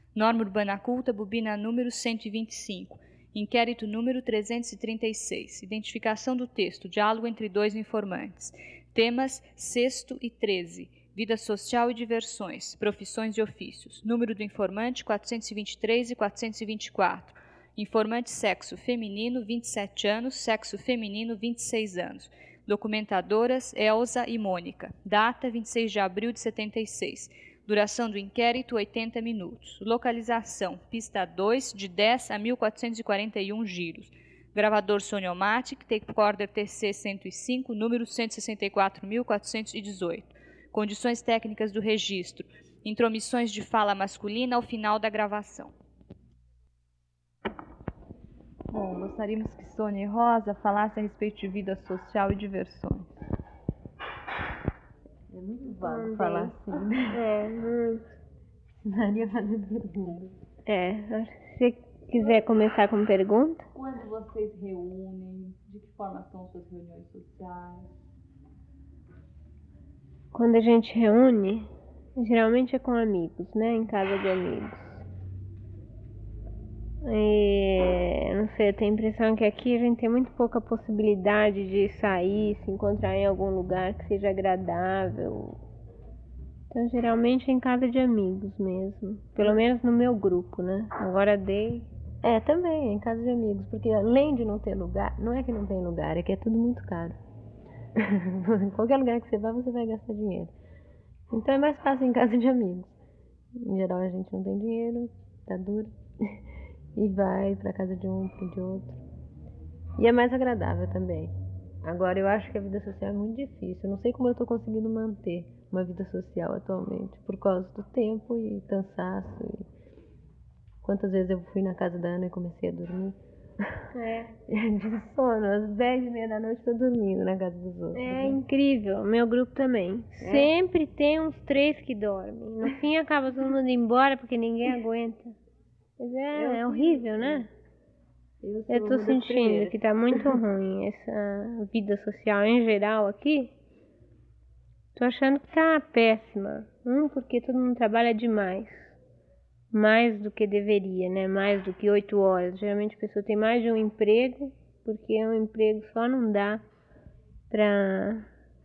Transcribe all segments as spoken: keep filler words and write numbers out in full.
Norma Urbana Culta, bobina número cento e vinte e cinco. Inquérito número trezentos e trinta e seis. Identificação do texto. Diálogo entre dois informantes. Temas sexto e treze. Vida social e diversões. Profissões e ofícios. Número do informante quatrocentos e vinte e três e quatrocentos e vinte e quatro. Informante sexo feminino, vinte e sete anos. Sexo feminino, vinte e seis anos. Documentadoras Elza e Mônica. Data vinte e seis de abril de setenta e seis. Duração do inquérito, oitenta minutos. Localização, pista dois, de dez a mil quatrocentos e quarenta e um giros. Gravador Soniomatic, Tape Recorder T C cento e cinco, número cento e sessenta e quatro mil quatrocentos e dezoito. Condições técnicas do registro. Intromissões de fala masculina ao final da gravação. Bom, gostaríamos que Sônia e Rosa falassem a respeito de vida social e diversões. É muito vago Não falar tem. assim, né? É, muito. Precisaria fazer perguntas. É, acho que se você quiser começar com pergunta. Quando vocês reúnem? De que forma são suas reuniões sociais? Quando a gente reúne, geralmente é com amigos, né? Em casa de amigos. E, não sei, eu tenho a impressão que aqui a gente tem muito pouca possibilidade de sair, se encontrar em algum lugar que seja agradável. Então, geralmente é em casa de amigos mesmo. Pelo menos no meu grupo, né? Agora dei. É, também, em casa de amigos, porque além de não ter lugar, não é que não tem lugar, é que é tudo muito caro. Em qualquer lugar que você vá, você vai gastar dinheiro. Então é mais fácil em casa de amigos. Em geral a gente não tem dinheiro, tá duro, e vai pra casa de um, pro de outro. E é mais agradável também. Agora eu acho que a vida social é muito difícil. Eu não sei como eu tô conseguindo manter uma vida social atualmente, por causa do tempo e cansaço. E quantas vezes eu fui na casa da Ana e comecei a dormir? É. De sono, às dez e meia da noite tô dormindo na casa dos outros. É né? incrível, meu grupo também. É? Sempre tem uns três que dormem. No fim acaba todo mundo indo embora porque ninguém aguenta. Mas é, Eu é fiz horrível, isso. né? Eu, sou Eu tô uma das sentindo primeiras. que tá muito ruim essa vida social em geral aqui. Tô achando que tá péssima. Um, porque todo mundo trabalha demais. Mais do que deveria, né? Mais do que oito horas. Geralmente a pessoa tem mais de um emprego, porque um emprego só não dá pra,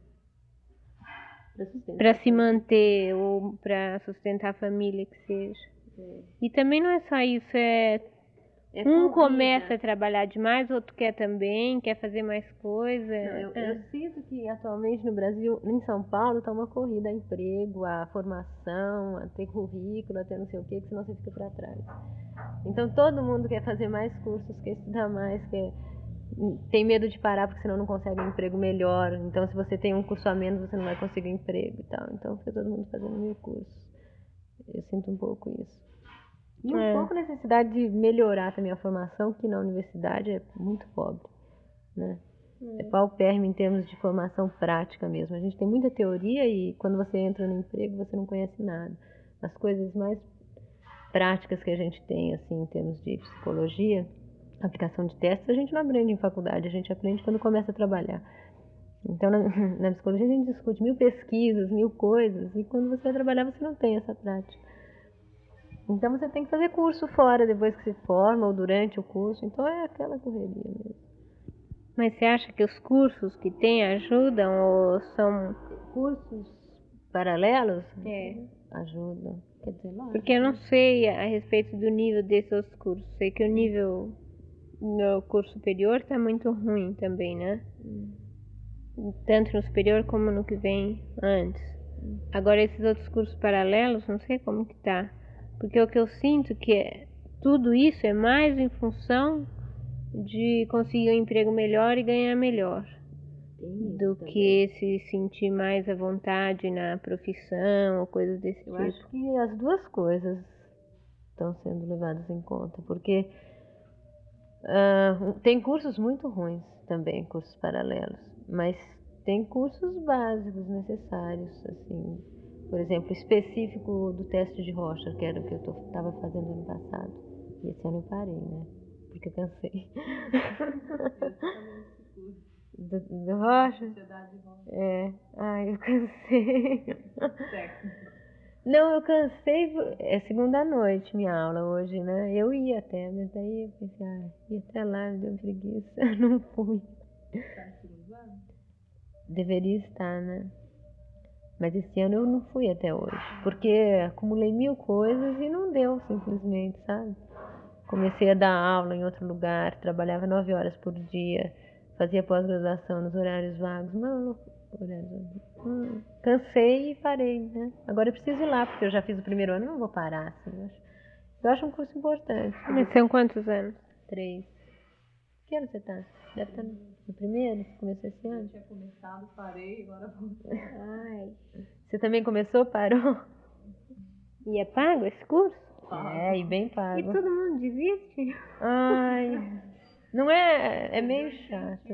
Pra sustentar. pra se manter ou pra sustentar a família que seja. É. E também não é só isso, é É um corrida. começa a trabalhar demais, outro quer também, quer fazer mais coisa. Não, eu, É. eu sinto que atualmente no Brasil, em São Paulo, tá uma corrida a emprego, a formação, a ter currículo, a ter não sei o que, que senão você fica pra trás. Então todo mundo quer fazer mais cursos, quer estudar mais, quer... tem medo de parar porque senão não consegue um emprego melhor. Então se você tem um curso a menos, você não vai conseguir um emprego e tal. Então fica todo mundo fazendo mil cursos. Eu sinto um pouco isso. E um É. pouco a necessidade de melhorar também a formação, que na universidade é muito pobre, né? É paupérrimo em termos de formação prática mesmo. A gente tem muita teoria e quando você entra no emprego você não conhece nada. As coisas mais práticas que a gente tem, assim, em termos de psicologia, aplicação de testes, a gente não aprende em faculdade, a gente aprende quando começa a trabalhar. Então, na, na psicologia a gente discute mil pesquisas, mil coisas, e quando você vai trabalhar você não tem essa prática. Então você tem que fazer curso fora depois que se forma ou durante o curso. Então é aquela correria mesmo. Mas você acha que os cursos que tem ajudam ou são... Cursos paralelos É. ajudam. Quer dizer, lógico. Porque eu não sei a respeito do nível desses outros cursos. Sei que o nível no curso superior tá muito ruim também, né? Tanto no superior como no que vem antes. Agora esses outros cursos paralelos, não sei como que tá. Porque o que eu sinto que é, tudo isso é mais em função de conseguir um emprego melhor e ganhar melhor. Do que se sentir mais à vontade na profissão ou coisas desse Eu tipo. acho que as duas coisas estão sendo levadas em conta. Porque uh, tem cursos muito ruins também, cursos paralelos. Mas tem cursos básicos necessários, assim... Por exemplo, específico do teste de Rocha, que era o que eu estava fazendo ano passado. E esse ano eu parei, né? Porque eu cansei. do, do Rocha? É. Ai, eu cansei. Não, eu cansei, é segunda noite minha aula hoje, né? Eu ia até, mas daí eu pensei, ah, ia até lá, me deu preguiça, não fui. Deveria estar, né? Mas esse ano eu não fui até hoje, porque acumulei mil coisas e não deu, simplesmente, sabe? Comecei a dar aula em outro lugar, trabalhava nove horas por dia, fazia pós-graduação nos horários vagos, não, horários vagos. Hum, cansei e parei, né? Agora eu preciso ir lá, porque eu já fiz o primeiro ano, não vou parar, assim, eu acho, eu acho um curso importante. Mas são quantos anos? Três. Que ano você tá? Deve estar no primeiro? Você começou esse ano? Eu tinha começado, parei, agora voltei. Ai. Você também começou, parou? E é pago esse curso? É, e bem E pago. todo mundo desiste? Ai, não é, é meio chato.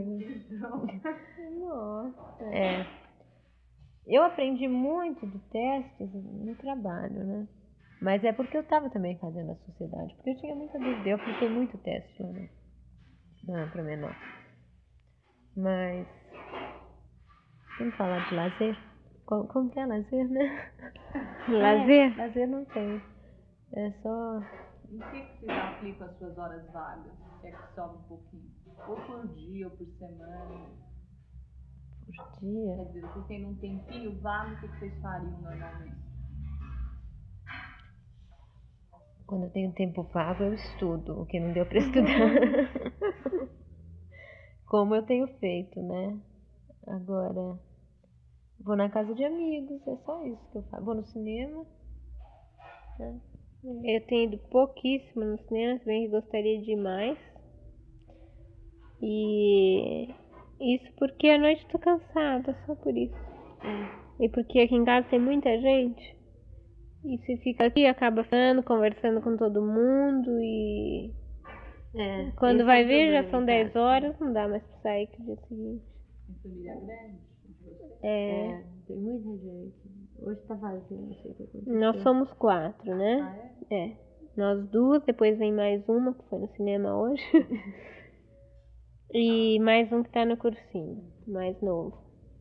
Nossa. É. Eu aprendi muito de testes no trabalho, né? Mas é porque eu estava também fazendo a sociedade, porque eu tinha muita dúvida, eu apliquei muito teste, né? Não, para menor. Mas vamos falar de lazer? Como, como que é lazer, né? Lazer? É, lazer não tem. É só. Em que, que vocês aplicam as suas horas vagas? Se é que sobra um pouquinho? Ou por dia, ou por semana? Por dia. Quer dizer, vocês têm um tempinho vago, o que, que vocês fariam normalmente? Quando eu tenho tempo vago, eu estudo, o que não deu para estudar. Como eu tenho feito, né? Agora, vou na casa de amigos, é só isso que eu faço. Vou no cinema. Né? Eu tenho ido pouquíssimo no cinema, se bem que gostaria de ir mais. E isso porque à noite tô cansada, só por isso. É. E porque aqui em casa tem muita gente. E se fica aqui, acaba falando, conversando com todo mundo e É, quando esse vai é o ver já problema são em dez casa. horas, não dá mais pra sair pro dia seguinte. Em família grande? De vocês? É, É, tem muita gente. Hoje tá vazio, não sei o que aconteceu. nós somos quatro, Ah, né? é? É. Nós duas, depois vem mais uma que foi no cinema hoje. E mais um que tá no cursinho, mais novo.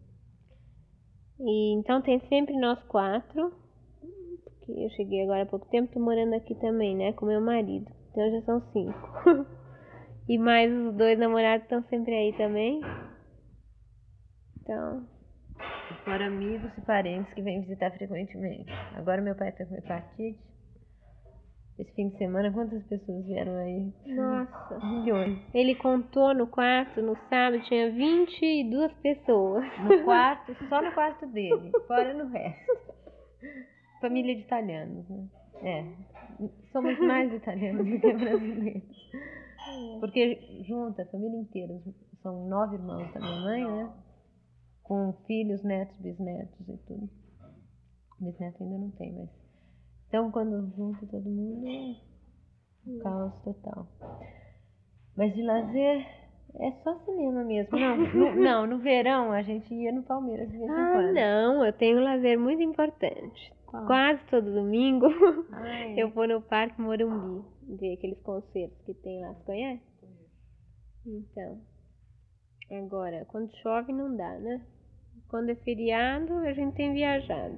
E então tem sempre nós quatro, que eu cheguei agora há pouco tempo, tô morando aqui também, né, com meu marido. Então já são cinco. E mais os dois namorados estão sempre aí também. Então, Fora amigos e parentes que vêm visitar frequentemente. Agora meu pai tá com hepatite. Esse fim de semana, quantas pessoas vieram aí? nossa. Milhões. Ele contou no quarto, no sábado, tinha vinte e duas pessoas. No quarto, só no quarto dele, fora no resto. Família de italianos, né? É. Somos mais italianos do que brasileiros. Porque junta a família inteira, são nove irmãos da minha mãe, né? Com filhos, netos, bisnetos e tudo. Bisneto ainda não tem, mas. Então quando junta todo mundo é um caos total. Mas de lazer é só cinema mesmo. Não, no, não, no verão a gente ia no Palmeiras de vez em Ah, quando. não, eu tenho um lazer muito importante. Qual? Quase todo domingo Ah, é. eu vou no Parque Morumbi ver aqueles concertos que tem lá, você conhece? Então, agora, quando chove não dá, né? Quando é feriado, a gente tem viajado.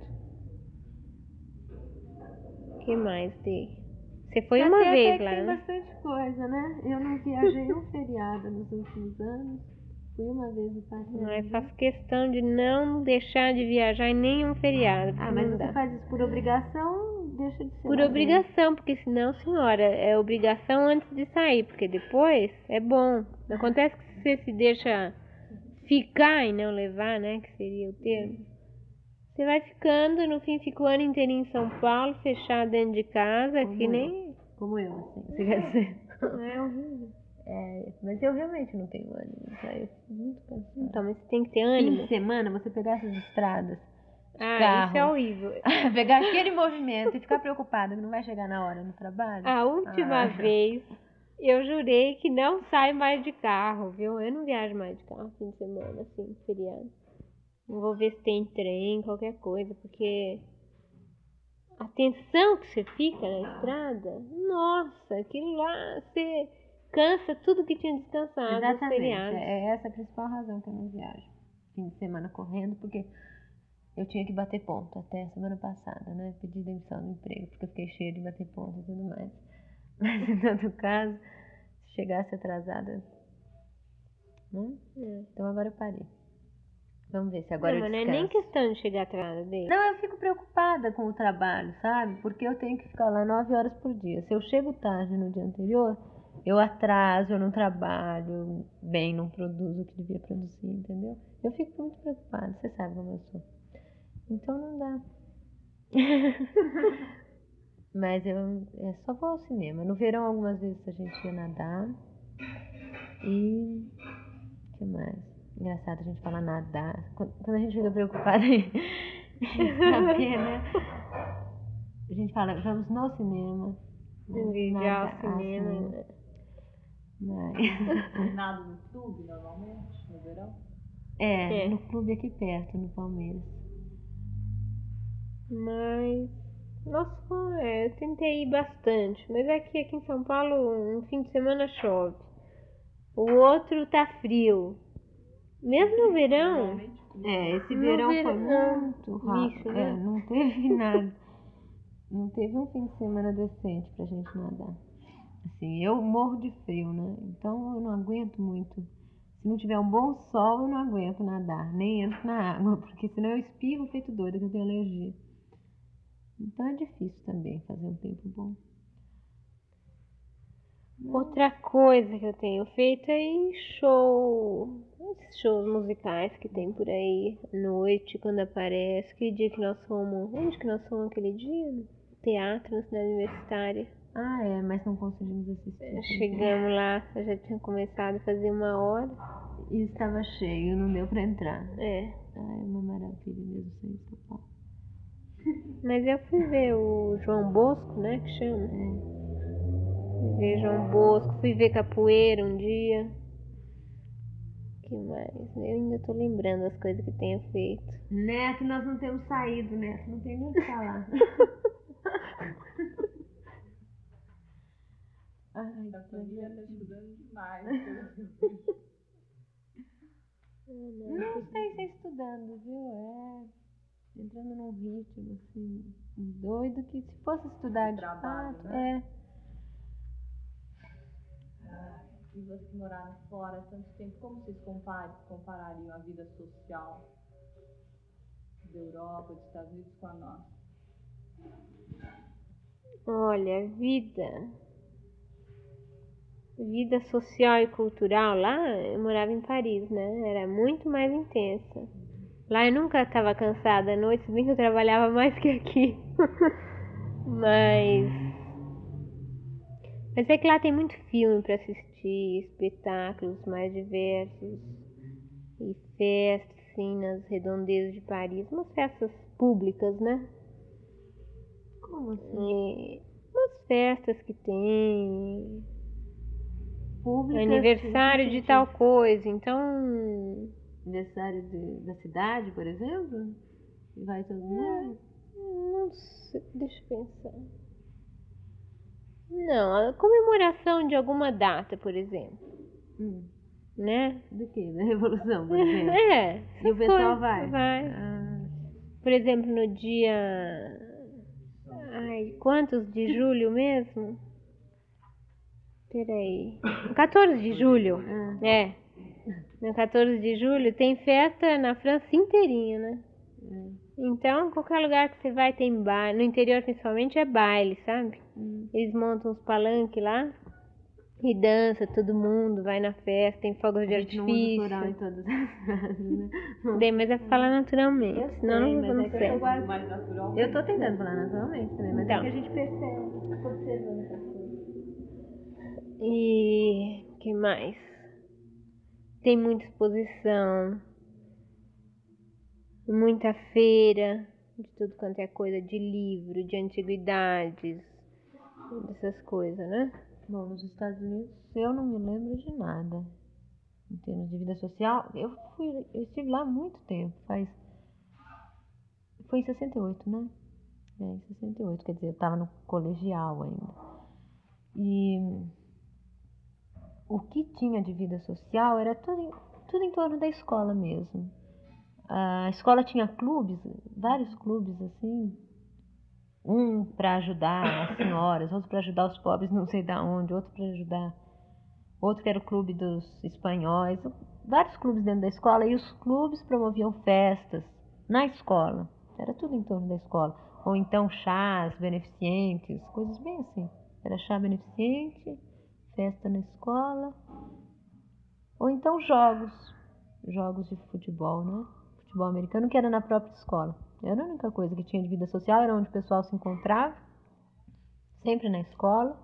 O que mais tem? Você foi uma Até vez até que lá, tem né? bastante coisa, né? Eu não viajei um feriado nos últimos anos. Fui uma vez no Parque Ai, Morumbi. faço questão de não deixar de viajar em nenhum feriado, porque Ah, mas não você dá. faz isso por obrigação, deixa de ser Por lazer. obrigação, porque senão, senhora, é obrigação antes de sair, porque depois é bom. Não acontece que você se deixa ficar e não levar, né, que seria o termo. Você vai ficando, no fim fica o ano inteirinho em São Paulo, fechado dentro de casa, Como que eu. nem... Como eu, assim, você quer dizer? É horrível. É, mas eu realmente não tenho ânimo, tá? Eu fico muito cansada. Então, mas você tem que ter Fim ânimo. de semana, você pegar essas estradas, Ah, carro, isso é horrível. pegar aquele movimento e ficar preocupada que não vai chegar na hora no trabalho. A última Ah. vez, eu jurei que não saio mais de carro, viu? Eu não viajo mais de carro fim de semana, assim, feriado. Não vou ver se tem trem, qualquer coisa, porque a tensão que você fica na estrada, nossa, aquilo lá, você cansa tudo que tinha descansado no feriado. Exatamente, é essa a principal razão que eu não viajo. Fim de semana correndo, porque eu tinha que bater ponto até semana passada, né? Pedi demissão do emprego, porque eu fiquei cheia de bater ponto e tudo mais. Mas em todo caso, se chegasse atrasada, né? É. Então agora eu parei. Vamos ver se agora Não, eu mas não é descanso. nem questão de chegar atrás dele. Não, eu fico preocupada com o trabalho, sabe? Porque eu tenho que ficar lá nove horas por dia. Se eu chego tarde no dia anterior, eu atraso, eu não trabalho bem, não produzo o que devia produzir, entendeu? Eu fico muito preocupada, você sabe como eu sou. Então não dá. Mas eu é, só vou ao cinema. No verão, algumas vezes a gente ia nadar. E. O que mais? Engraçado a gente falar nadar. Quando a gente fica preocupada em saber, né? A gente fala, vamos no cinema. Já ao cinema. Né? Mas... Nada no clube, normalmente, no verão? É, é, no clube aqui perto, no Palmeiras. Mas... Nossa, é, eu tentei ir bastante. Mas aqui, aqui em São Paulo, um fim de semana chove. O outro tá frio. Mesmo no verão. É, esse verão, verão foi muito rápido. Isso, né? É, não teve nada. Não teve um fim de semana decente pra gente nadar. Assim, eu morro de frio, né? Então eu não aguento muito. Se não tiver um bom sol, eu não aguento nadar. Nem entro na água, porque senão eu espirro feito doida, que eu tenho alergia. Então é difícil também fazer um tempo bom. Outra coisa que eu tenho feito é ir show, esses shows musicais que tem por aí à noite, quando aparece. Que dia que nós fomos? Onde que nós fomos aquele dia? No teatro, na cidade universitária. Ah, é, mas não conseguimos assistir. Chegamos lá, eu já tinha começado a fazer uma hora. E estava cheio, não deu pra entrar. É. Ah, é uma maravilha mesmo sem São Paulo. Mas eu fui ver o João Bosco, né, que chama. É. Fui ver João Bosco, fui ver capoeira um dia. Que mais? Eu ainda tô lembrando as coisas que tenho feito. Neto, nós não temos saído, Neto, não tem nem o que falar. Ai, a família tá estudando demais. Não sei se é estudando, viu? É entrando num ritmo assim, doido, que se fosse estudar de trabalho, fato, né? é. E vocês moraram fora há tanto tempo, como vocês comparem, comparariam a vida social da Europa, dos Estados Unidos com a nossa? Olha, vida. Vida social e cultural lá, eu morava em Paris, né? Era muito mais intensa. Lá eu nunca estava cansada à noite, se bem que eu trabalhava mais que aqui. Mas. Mas é que lá tem muito filme para assistir, espetáculos mais diversos. E festas, assim, nas redondezas de Paris. Umas festas públicas, né? Como assim? E umas festas que tem. Públicas, Aniversário de tal coisa, então. Aniversário de, da cidade, por exemplo? E vai todo mundo? Não sei, deixa eu pensar. Não, a comemoração de alguma data, por exemplo. Hum. Né? Do que? Da Revolução, por exemplo? É. E o pessoal vai? Vai. Ah. Por exemplo, no dia. Ai, quantos de julho mesmo? Peraí. quatorze de julho. Ah. É. No quatorze de julho tem festa na França inteirinha, né? Hum. Então, qualquer lugar que você vai tem baile. No interior, principalmente, é baile, sabe? Hum. Eles montam uns palanques lá e dança, todo mundo vai na festa, tem fogos de artifício. Não usa plural em todas as frases, né? Bem, mas é falar naturalmente, Eu senão sei, não, mas não é que sei. eu guardo mais natural. Eu tô tentando falar naturalmente também, mas Então. é que a gente percebe, fica observando essas coisas. E que mais? Tem muita exposição, muita feira de tudo quanto é coisa, de livro, de antiguidades, dessas coisas, né? Bom, nos Estados Unidos eu não me lembro de nada em termos de vida social. Eu fui, eu estive lá há muito tempo, faz foi em sessenta e oito, né? É, em sessenta e oito, quer dizer, eu estava no colegial ainda. E o que tinha de vida social era tudo, tudo em torno da escola mesmo. A escola tinha clubes, vários clubes assim, um para ajudar as senhoras, outro para ajudar os pobres não sei da onde, outro para ajudar, outro que era o clube dos espanhóis, vários clubes dentro da escola, e os clubes promoviam festas na escola, era tudo em torno da escola, ou então chás beneficentes, coisas bem assim, era chá beneficente, festa na escola, ou então jogos, jogos de futebol, né? Futebol americano, que era na própria escola. Era a única coisa que tinha de vida social, era onde o pessoal se encontrava, sempre na escola.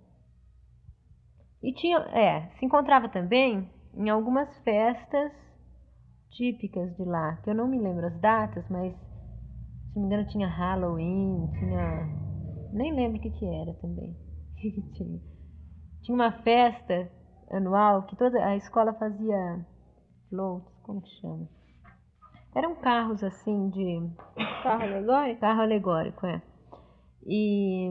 E tinha, é, se encontrava também em algumas festas típicas de lá, que eu não me lembro as datas, mas se não me engano tinha Halloween, tinha, nem lembro o que que era também. que tinha. Tinha uma festa anual que toda a escola fazia floats, como que chama? Eram carros assim de... Carro alegórico? Carro alegórico, é. E,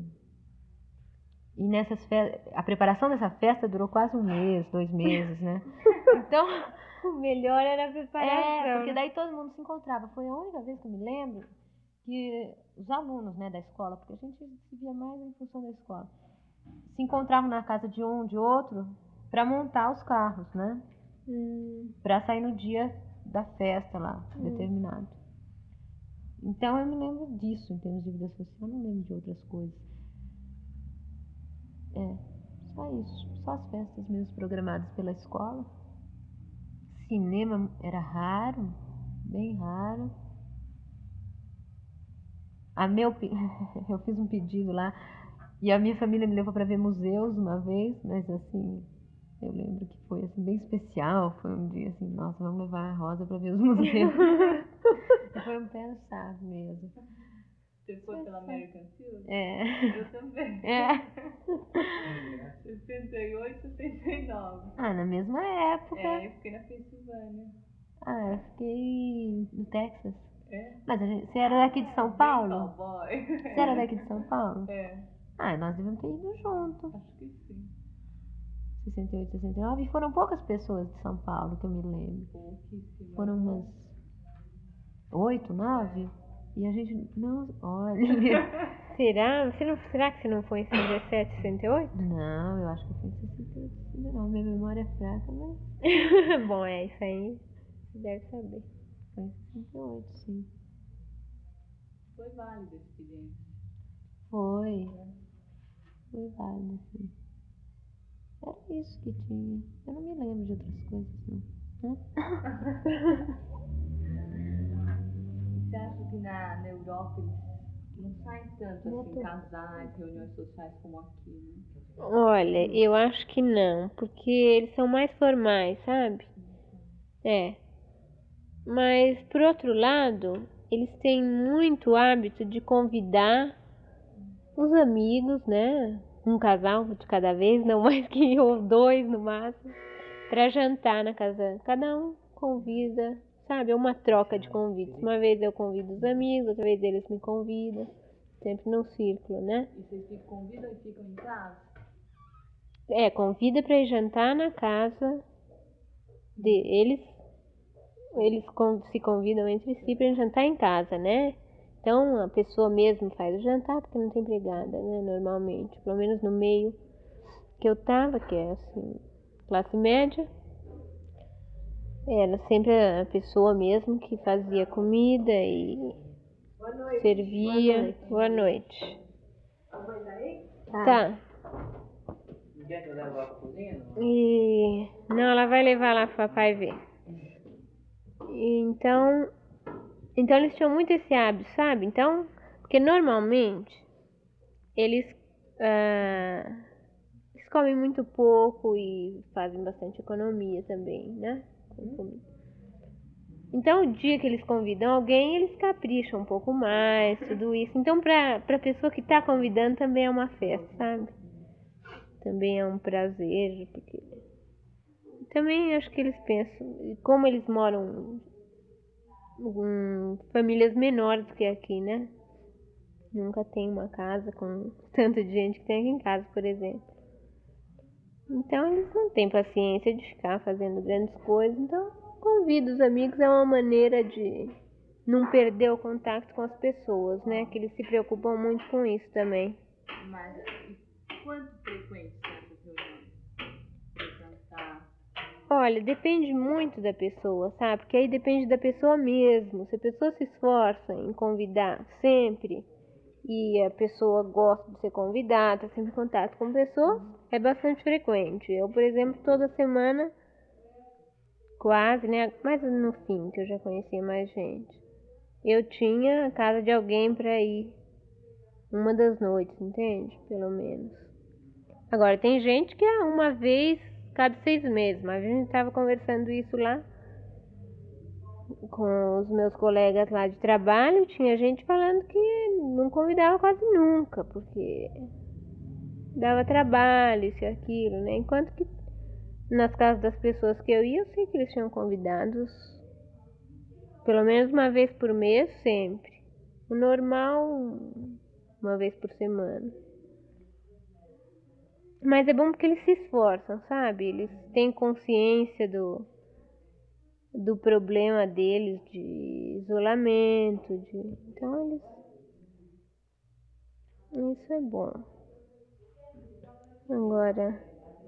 e nessas festas, a preparação dessa festa durou quase um mês, dois meses, né? Então, o melhor era a preparação. É, porque daí todo mundo se encontrava. Foi a única vez que eu me lembro que os alunos, né, da escola, porque a gente se via mais em função da escola, se encontravam na casa de um, de outro, para montar os carros, né? Hum. Para sair no dia da festa lá, hum. determinado. Então eu me lembro disso em termos de vida social, eu não lembro de outras coisas. É, só isso, só as festas mesmo programadas pela escola. Cinema era raro, bem raro. A meu, eu fiz um pedido lá e a minha família me levou para ver museus uma vez, mas assim, eu lembro que foi assim bem especial, foi um dia assim, nossa, vamos levar a Rosa para ver os museus. Foi um pé no saco mesmo. Você foi pela American Field? É. Eu também. É. sessenta e oito, sessenta e nove. Ah, na mesma época. É, eu fiquei na Pensilvânia. Ah, eu fiquei no Texas. É? Mas a gente, você era daqui de São Paulo? Cowboy. Você era daqui de São Paulo? É. Ah, nós devemos ter ido junto. Acho que sim. sessenta e oito, sessenta e nove, e foram poucas pessoas de São Paulo que eu me lembro. Pouquíssimas. Foram umas oito, nove? E a gente, não, olha... Será? Você não, será que você não foi em sessenta e sete, sessenta e oito? Não, eu acho que foi em sessenta e oito, sessenta e nove. Minha memória é fraca, mas... Bom, é isso aí. Você deve saber. Foi em sessenta e oito, sim. Foi válida a experiência. Foi. É. Foi válida, sim. Era isso que tinha. Eu não me lembro de outras coisas, não. Você acha que na, na Europa eles não saem tanto assim, casais, reuniões sociais como aqui, né? Olha, eu acho que não, porque eles são mais formais, sabe? É. Mas, por outro lado, eles têm muito hábito de convidar os amigos, né? Um casal de cada vez, não mais que ou dois no máximo, para jantar na casa. Cada um convida, sabe? É uma troca de convites. Uma vez eu convido os amigos, outra vez eles me convidam. Sempre num círculo, né? E vocês ficam, convidam e ficam em casa? É, convida para ir jantar na casa deles. Eles se convidam entre si para jantar em casa, né? Então a pessoa mesmo faz o jantar porque não tem empregada, né? Normalmente, pelo menos no meio que eu tava, que é assim, classe média, era sempre a pessoa mesmo que fazia comida e Boa noite. servia. Boa noite. A mãe daí? Tá. tá. Quer que eu levo ela pra cozinha? E não, ela vai levar lá pro papai ver. Então, então eles tinham muito esse hábito, sabe? Então, porque normalmente eles, ah, eles comem muito pouco e fazem bastante economia também, né? Então, o dia que eles convidam alguém, eles capricham um pouco mais, tudo isso. Então, pra, pra pessoa que tá convidando, também é uma festa, sabe? Também é um prazer, porque... Também acho que eles pensam, como eles moram em famílias menores que aqui, né? Nunca tem uma casa com tanto de gente que tem aqui em casa, por exemplo. Então eles não têm paciência de ficar fazendo grandes coisas, então convido os amigos, é uma maneira de não perder o contato com as pessoas, né? Que eles se preocupam muito com isso também. Mas quanto frequente são essas reuniões? Frequentar? Olha, depende muito da pessoa, sabe? Porque aí depende da pessoa mesmo. Se a pessoa se esforça em convidar sempre e a pessoa gosta de ser convidada, tá sempre em contato com pessoas, é bastante frequente. Eu, por exemplo, toda semana, quase, né? Mais no fim, que eu já conhecia mais gente, eu tinha a casa de alguém para ir uma das noites, entende? Pelo menos. Agora, tem gente que é uma vez cada seis meses, mas a gente estava conversando isso lá com os meus colegas lá de trabalho. Tinha gente falando que não convidava quase nunca, porque dava trabalho, isso e aquilo, né? Enquanto que nas casas das pessoas que eu ia, eu sei que eles tinham convidados pelo menos uma vez por mês, sempre. O normal, uma vez por semana. Mas é bom porque eles se esforçam, sabe? Eles têm consciência do, do problema deles de isolamento, de... então eles... Isso é bom. Agora...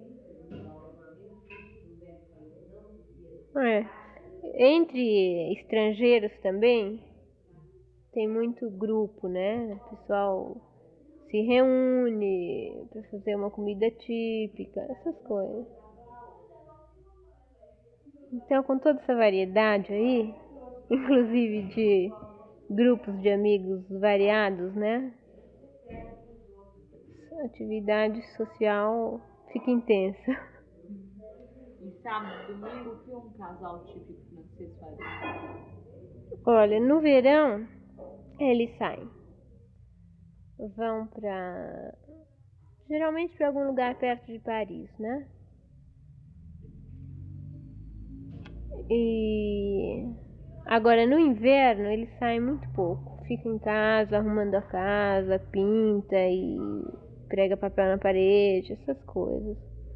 É, entre estrangeiros também, tem muito grupo, né? O pessoal se reúne para fazer uma comida típica, essas coisas. Então, com toda essa variedade aí, inclusive de grupos de amigos variados, né? A atividade social fica intensa. E sábado, domingo, o que um casal típico que vocês fazem? Olha, no verão, eles saem. Vão pra... geralmente para algum lugar perto de Paris, né? E agora no inverno eles saem muito pouco. Fica em casa, arrumando a casa, pinta e prega papel na parede, essas coisas.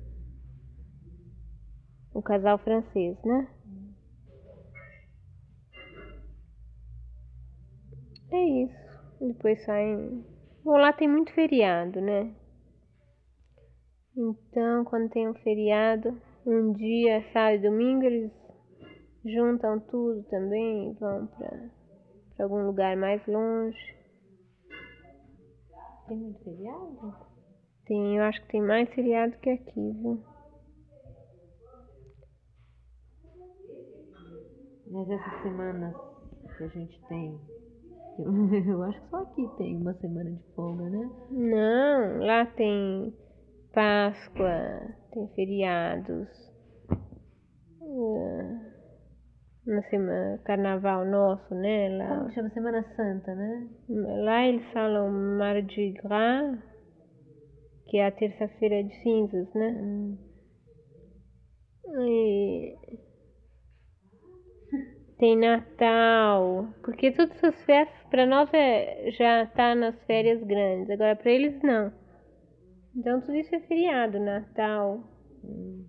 O casal francês, né? É isso. Depois saem. Bom, lá tem muito feriado, né? Então, quando tem um feriado, um dia, sábado e domingo, eles juntam tudo também e vão pra, pra algum lugar mais longe. Tem muito feriado? Tem, eu acho que tem mais feriado que aqui, viu? Mas essas semanas que a gente tem, eu, eu acho que só aqui tem uma semana de folga, né? Não, lá tem Páscoa, tem feriados, uh, na semana, carnaval nosso, né? Como Lá, que chama? Semana Santa, né? lá eles falam Mardi Gras, que é a terça-feira de cinzas, né? Hum. E tem Natal, porque todas essas festas para nós é, já tá nas férias grandes, agora para eles não. Então tudo isso é feriado, Natal. Hum.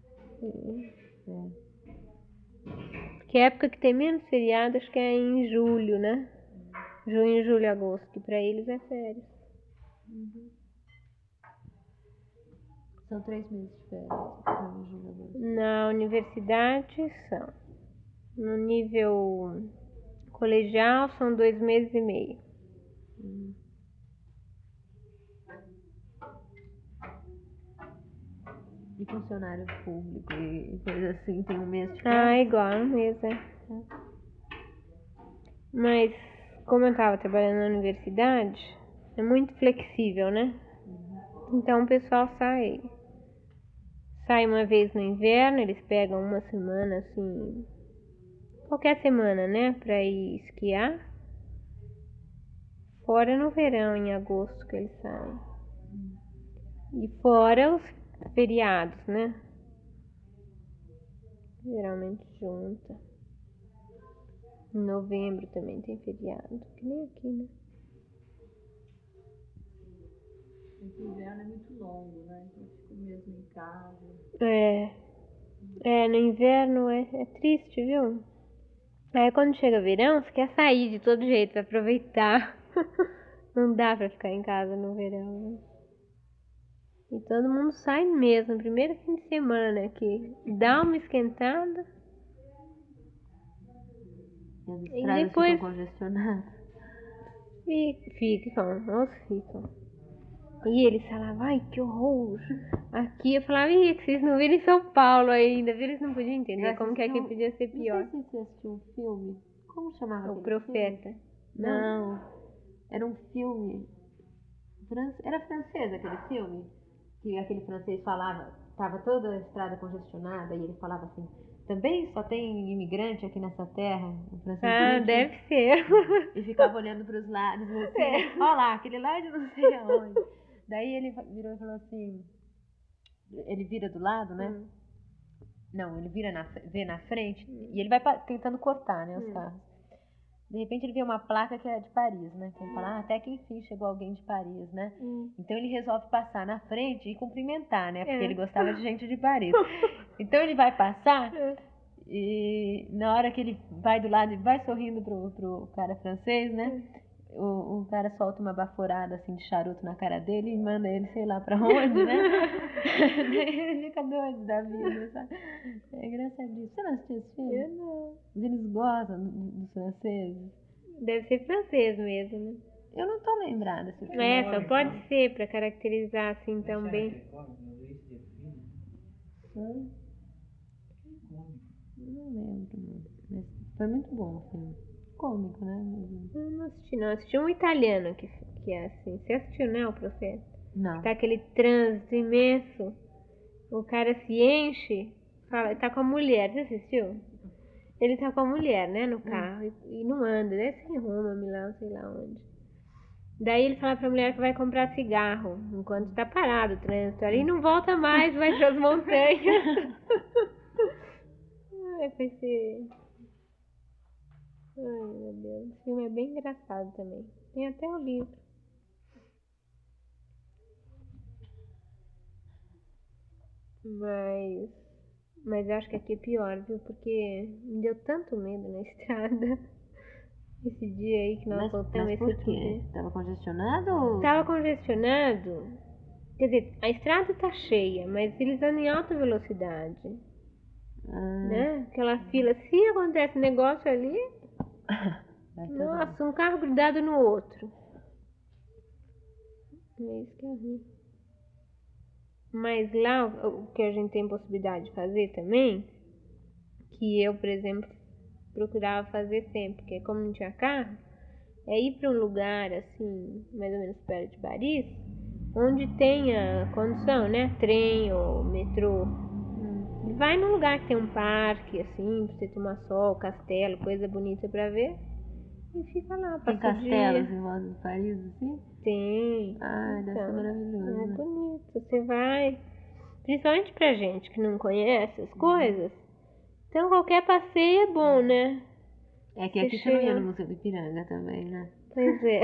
É. Que a época que tem menos feriado, acho que é em julho, né? Junho, julho, agosto, que pra eles é férias. Uhum. São três meses de férias. Junho, julho, agosto. Na universidade são. No nível colegial são dois meses e meio. Hum. E funcionário público e coisa assim, tem um mês de férias? Ah, igual, um mês, é. Mas, como eu tava trabalhando na universidade, é muito flexível, né? Uhum. Então o pessoal sai. Sai uma vez no inverno, eles pegam uma semana assim. Qualquer semana, né? Pra ir esquiar. Fora no verão, em agosto, que eles saem. E fora os feriados, né? Geralmente junta. Em novembro também tem feriado, que nem aqui, né? O inverno é muito longo, né? Então fica mesmo em casa. É. É, no inverno é, é triste, viu? Aí quando chega verão, você quer sair de todo jeito, pra aproveitar. Não dá pra ficar em casa no verão, né? E todo mundo sai mesmo, primeiro fim de semana aqui. Dá uma esquentada. E as E estradas depois ficam congestionadas. fica, ficam, nossa, ficam. E eles falavam, ai que horror. Aqui eu falava, ih, que vocês não viram em São Paulo ainda, viu? Eles não podiam entender Eu como que aqui assisti um- podia ser pior. Não sei se você assistiu um filme. Como chamava O aquele Profeta. filme? Não. Era um filme. fran- Era francês aquele filme? Que aquele francês falava, tava toda a estrada congestionada e ele falava assim, também só tem imigrante aqui nessa terra. O francês Ah, bem deve ser. e ficava olhando para os lados assim, É. olha lá, aquele lá de não sei aonde. Daí ele virou e falou assim, ele vira do lado, né? Hum. Não, ele vira na, vê na frente e ele vai pa- tentando cortar, né, os Hum. carros. De repente ele vê uma placa que é de Paris, né? Que ele fala, ah, até que enfim chegou alguém de Paris, né? Hum. Então ele resolve passar na frente e cumprimentar, né? Porque É. ele gostava de gente de Paris. Então ele vai passar É. e na hora que ele vai do lado e vai sorrindo pro, pro cara francês, né? O, o cara solta uma baforada assim de charuto na cara dele e manda ele sei lá pra onde, né? Ele fica doido da vida, sabe? É engraçadíssimo. Você não assistiu esse filme? Eu não. Eles gostam do- dos franceses. Deve ser francês mesmo, né? Eu não tô lembrada se o filme É, só pode ser pra caracterizar assim tão bem. foi. Não lembro, não. Mas foi muito bom o filme. Cômico, né? Eu não assisti, não. Assisti um italiano que, que é assim. Você assistiu, né, o Profeta? Não. Tá aquele trânsito imenso. O cara se enche, fala, tá com a mulher, você assistiu? Ele tá com a mulher, né, no carro, e, e não anda, deve ser em Roma, Milão, sei lá onde. Daí ele fala pra mulher que vai comprar cigarro, enquanto tá parado o trânsito ali, e não volta mais, vai pras montanhas. Ai, vai ser... Ai, meu Deus, esse filme é bem engraçado também. Tem até o livro. Mas... Mas eu acho que aqui é pior, viu? Porque me deu tanto medo na estrada. Esse dia aí que nós Mas, voltamos, mas esse por outro quê? dia. Tava congestionado ou... Tava congestionado. Quer dizer, a estrada tá cheia, mas eles andam em alta velocidade. Ah, Né? Aquela fila, se acontece um negócio ali, vai todo mundo. nossa, um carro grudado no outro. É isso que é ruim. Mas lá, o o que a gente tem possibilidade de fazer também, que eu, por exemplo, procurava fazer sempre, porque como não tinha carro, é ir para um lugar assim, mais ou menos perto de Paris, onde tenha condução, né? Trem ou metrô. E vai num lugar que tem um parque, assim, pra você tomar sol, castelo, coisa bonita pra ver. E fica lá, Tem passa o castelos dia. em volta de Paris, assim? Tem. Ai, deve ser Então, maravilhoso, é né? bonito. Você vai, principalmente pra gente que não conhece as coisas. Então qualquer passeio é bom, né? É que Você aqui você não ia chega- no Museu do Ipiranga também, né? Pois é.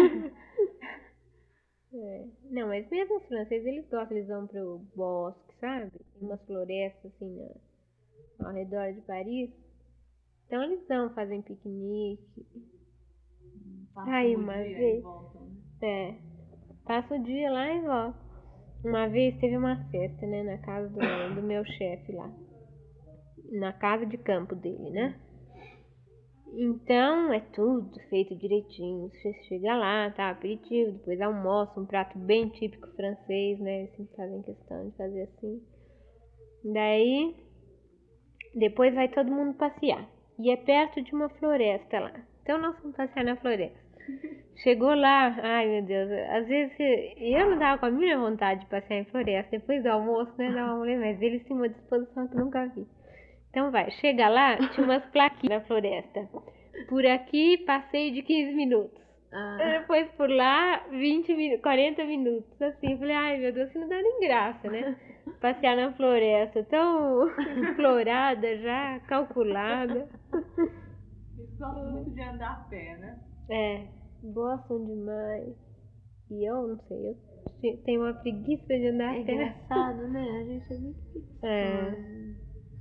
É. Não, mas mesmo os franceses, eles gostam, eles vão pro bosque, sabe? Tem umas florestas assim na- ao redor de Paris. Então eles vão, fazem piquenique. Aí uma vez. É. Passa o dia lá e volta. Uma vez teve uma festa, né, na casa do, do meu chefe lá. Na casa de campo dele, né? Então é tudo feito direitinho. Você chega lá, tá? Aperitivo, depois almoça, um prato bem típico francês, né? Eles sempre fazem questão de fazer assim. Daí, depois vai todo mundo passear. E é perto de uma floresta lá. Então nós vamos passear na floresta. Chegou lá, ai meu Deus, às vezes eu não tava com a minha vontade de passear em floresta. Depois do almoço, né? Dava uma mulher, mas eles tinham uma disposição que eu nunca vi. Então vai, chega lá, tinha umas plaquinhas na floresta. Por aqui, passeio de quinze minutos. Ah, Depois por lá, vinte minutos, quarenta minutos. Assim, eu falei, ai meu Deus, isso não dá nem graça, né? Passear na floresta, tão explorada já, calculada. Eles gostam muito de andar a pé, né? É, gostam demais. E eu não sei, eu te- tenho uma preguiça de andar é a pé. engraçado, né? A gente é muito preguiçoso. É.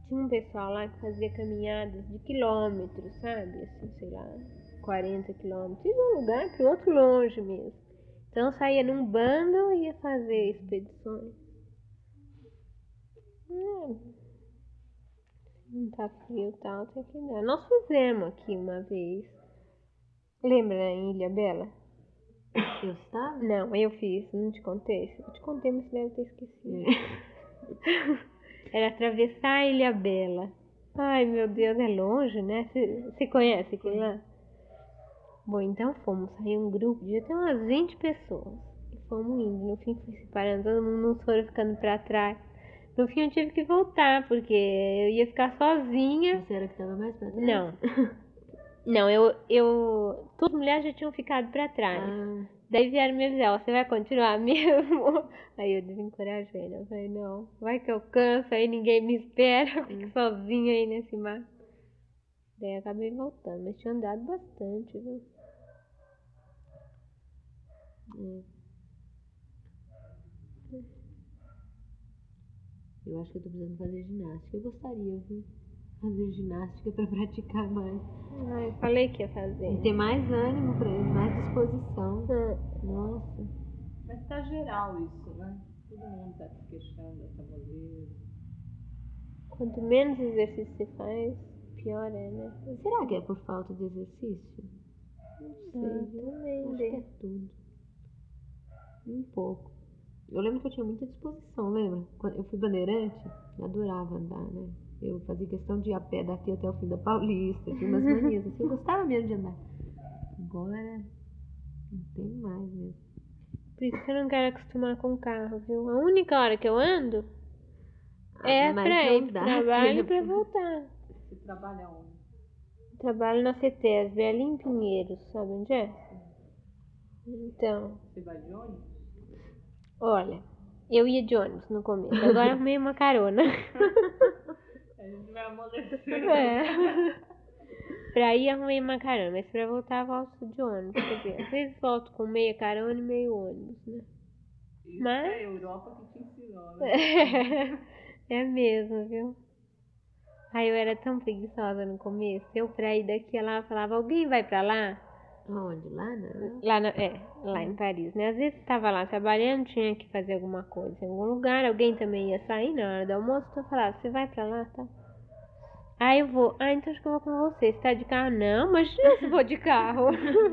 tinha um pessoal lá que fazia caminhadas de quilômetros, sabe? Assim, sei lá, quarenta quilômetros. E de um lugar pro outro longe mesmo. Então saía num bando e ia fazer expedições. Hum, não tá frio e tal, tem que dar. Nós fizemos aqui uma vez. Lembra em Ilha Bela? Eu estava? Não, eu fiz, não te contei. Eu te contei, mas você deve ter esquecido. Era atravessar a Ilha Bela. Ai, meu Deus, é longe, né? Você conhece aquilo lá? Bom, então fomos. Saiu um grupo, devia ter umas vinte pessoas. E fomos indo. No fim foi separando, todo mundo nos foram ficando pra trás. No fim eu tive que voltar, porque eu ia ficar sozinha. Você era que estava mais pra trás? Não. Não, eu, eu... Todas as mulheres já tinham ficado pra trás. Ah, Daí vieram me avisar, você vai continuar mesmo? Aí eu desencorajei, né? Eu falei, não, vai que eu canso, aí ninguém me espera, eu fico sozinha aí nesse mar. Daí eu acabei voltando, mas tinha andado bastante, viu? é. Eu acho que eu tô precisando fazer ginástica. Eu gostaria, viu? Fazer ginástica pra praticar mais. Ah, eu falei que ia fazer. E ter mais ânimo pra isso, mais disposição. Ah, Nossa. Mas tá geral isso, né? Todo mundo tá se queixando dessa moleza. quanto menos exercício você faz, pior é, né? Será que é por falta de exercício? Não sei. Ah, também, Acho que é tudo. Um pouco. Eu lembro que eu tinha muita disposição, lembra? Quando eu fui bandeirante, eu adorava andar, né? Eu fazia questão de ir a pé daqui até o fim da Paulista, tinha umas manias assim, eu gostava mesmo de andar. Agora, não tem mais mesmo. Por isso que eu não quero acostumar com carro, viu? A única hora que eu ando é Ah, mas pra não ir pro dá trabalho e tempo. pra voltar. Você trabalha onde? Trabalho na CETESB, ali em Pinheiros, sabe onde é? Então, Você vai de ônibus? olha, eu ia de ônibus no começo, agora arrumei uma carona. A gente vai amolecer. É. Pra ir arrumei uma carona, mas pra voltar volto de ônibus. Quer dizer, às vezes volto com meia carona e meio ônibus, né? Isso Mas- é a Europa que te ensinou, né? É mesmo, viu? Ai, eu era tão preguiçosa no começo. Eu pra ir daqui a lá eu falava, alguém vai pra lá? Onde? Lá, né? Lá, na, é, lá em Paris, né? Às vezes estava lá trabalhando, tinha que fazer alguma coisa em algum lugar, alguém também ia sair na hora do almoço, então eu falava, você vai pra lá, tá? Aí eu vou, ah, então acho que eu vou com você. Você tá de carro? Não, mas se eu vou de carro.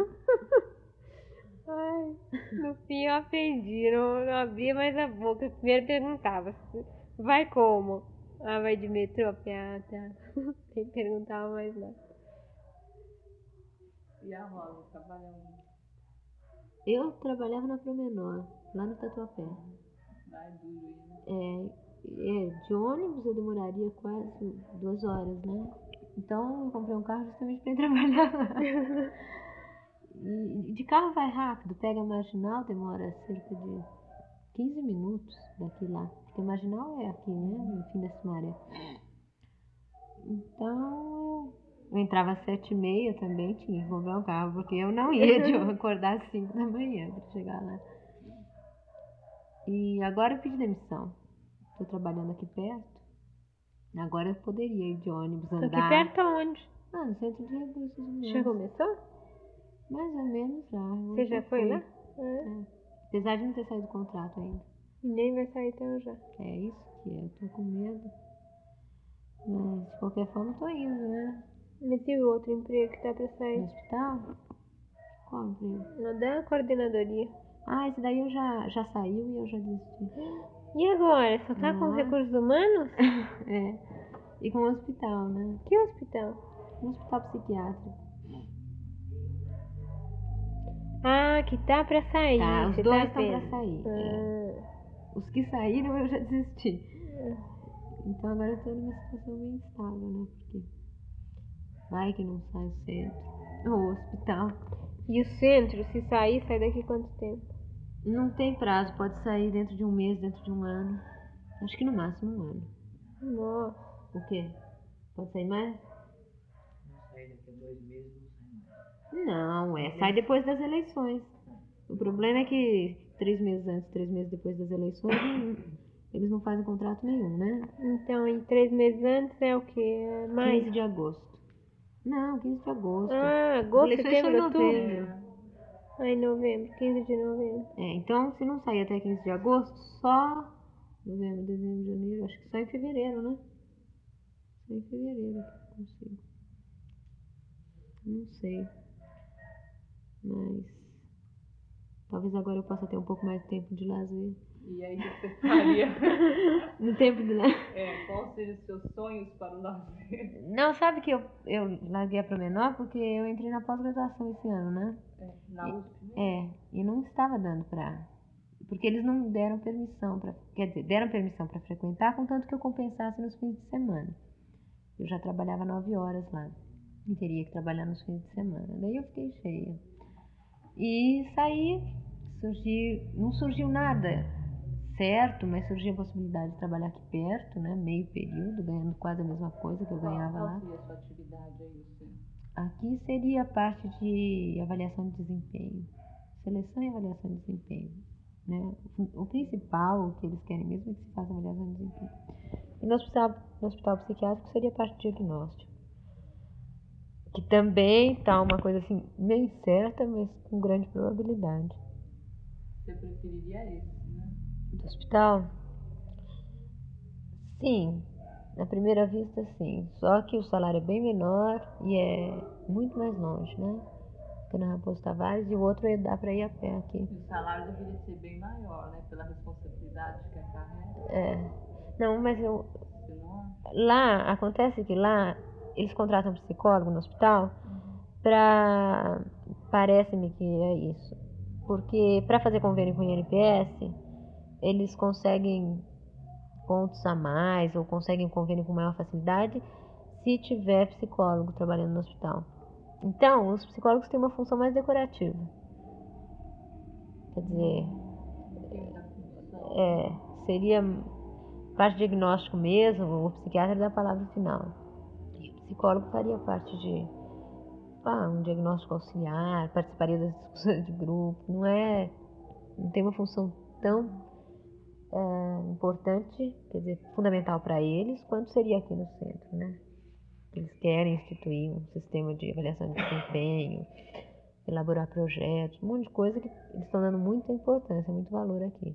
Ai, no fim eu aprendi, não, não abria mais a boca. Primeiro perguntava, vai como? Ah, vai de metrô? Ah, tá. Nem perguntava mais nada. E a Rosa trabalha onde? Eu trabalhava na Promenor, lá no Tatuapé. Vai duro aí, né? É, é, de ônibus eu demoraria quase duas horas, né? Então eu comprei um carro justamente para ir trabalhar lá. E de carro vai rápido, pega a marginal, demora cerca de quinze minutos daqui lá. Porque a marginal é aqui, né? No fim da Sumaré. Então eu entrava às sete e meia também, tinha que comprar um carro, porque eu não ia de acordar às cinco da manhã para chegar lá. E agora eu pedi demissão. Estou trabalhando aqui perto. Agora eu poderia ir de ônibus, andar. Aqui perto aonde? Ah, no centro de recursos humanos. Já começou? Mais ou menos já. Você já foi fui. lá? É. É. Apesar de não ter saído do contrato ainda. E nem vai sair até já. É isso que é. Eu tô com medo. Mas de qualquer forma eu tô indo, né? Mas e o outro emprego que tá pra No sair? hospital? Qual emprego? No da coordenadoria. Ah, esse daí eu já, já saiu e eu já desisti. E agora? Só tá com os Nossa. recursos humanos? É. E com o hospital, né? Que hospital? Um hospital psiquiátrico. Ah, que tá pra sair. Tá, os você dois tá estão pra vendo? sair. É. Ah, Os que saíram eu já desisti. Então agora eu tô numa situação meio instável, né? Porque vai que não sai o centro. Ou o hospital. E o centro, se sair, sai daqui quanto tempo? Não tem prazo, pode sair dentro de um mês, dentro de um ano. Acho que no máximo um ano. Nossa. O quê? Pode sair mais? Não sai daqui a dois meses, não sai mais. Não, é, sai depois das eleições. O problema é que três meses antes, três meses depois das eleições, não, eles não fazem contrato nenhum, né? Então, em três meses antes é o quê? É mais. quinze de agosto. Não, quinze de agosto. Ah, As agosto, eleições são em setembro, outubro. novembro. Ah, em novembro, quinze de novembro. É, então, se não sair até quinze de agosto, só novembro, dezembro, janeiro, acho que só em fevereiro, né? Só em fevereiro que eu consigo. Não sei. Mas talvez agora eu possa ter um pouco mais de tempo de lazer. E aí, o que você faria? No tempo de lazer. É, quais seriam os seus sonhos para o lazer? Não, sabe que eu, eu larguei a Promenor porque eu entrei na pós-graduação esse ano, né? É, na U S P mesmo? É, e não estava dando pra. Porque eles não deram permissão para, quer dizer, deram permissão para frequentar, contanto que eu compensasse nos fins de semana. Eu já trabalhava nove horas lá e teria que trabalhar nos fins de semana. Daí eu fiquei cheia. E saí, surgiu, não surgiu nada certo, mas surgiu a possibilidade de trabalhar aqui perto, né, meio período, ganhando quase a mesma coisa que eu ganhava lá. Qual seria a sua atividade aí, sim? Aqui seria a parte de avaliação de desempenho, seleção e avaliação de desempenho, né? O principal, o que eles querem mesmo é que se faça avaliação de desempenho. E no hospital, no hospital psiquiátrico seria a parte de diagnóstico, que também tá uma coisa assim, meio certa, mas com grande probabilidade. Você preferiria esse, né? Do hospital? Sim, na primeira vista sim, só que o salário é bem menor e é muito mais longe, né? Fica na Raposo Tavares e o outro dá para ir a pé aqui. E o salário deveria ser bem maior, né? Pela responsabilidade que acarreta. É, não, mas eu, Você não acha? lá, acontece que lá eles contratam psicólogo no hospital pra, parece-me que é isso, porque para fazer convênio com o I N P S, eles conseguem pontos a mais ou conseguem convênio com maior facilidade se tiver psicólogo trabalhando no hospital. Então, os psicólogos têm uma função mais decorativa. Quer dizer, é, seria parte de diagnóstico mesmo, o psiquiatra dá a palavra final. E o psicólogo faria parte de ah, um diagnóstico auxiliar, participaria das discussões de grupo. Não é, não tem uma função tão é, importante, quer dizer, fundamental para eles, quanto seria aqui no centro, né? Eles querem instituir um sistema de avaliação de desempenho, elaborar projetos, um monte de coisa que eles estão dando muita importância, muito valor aqui.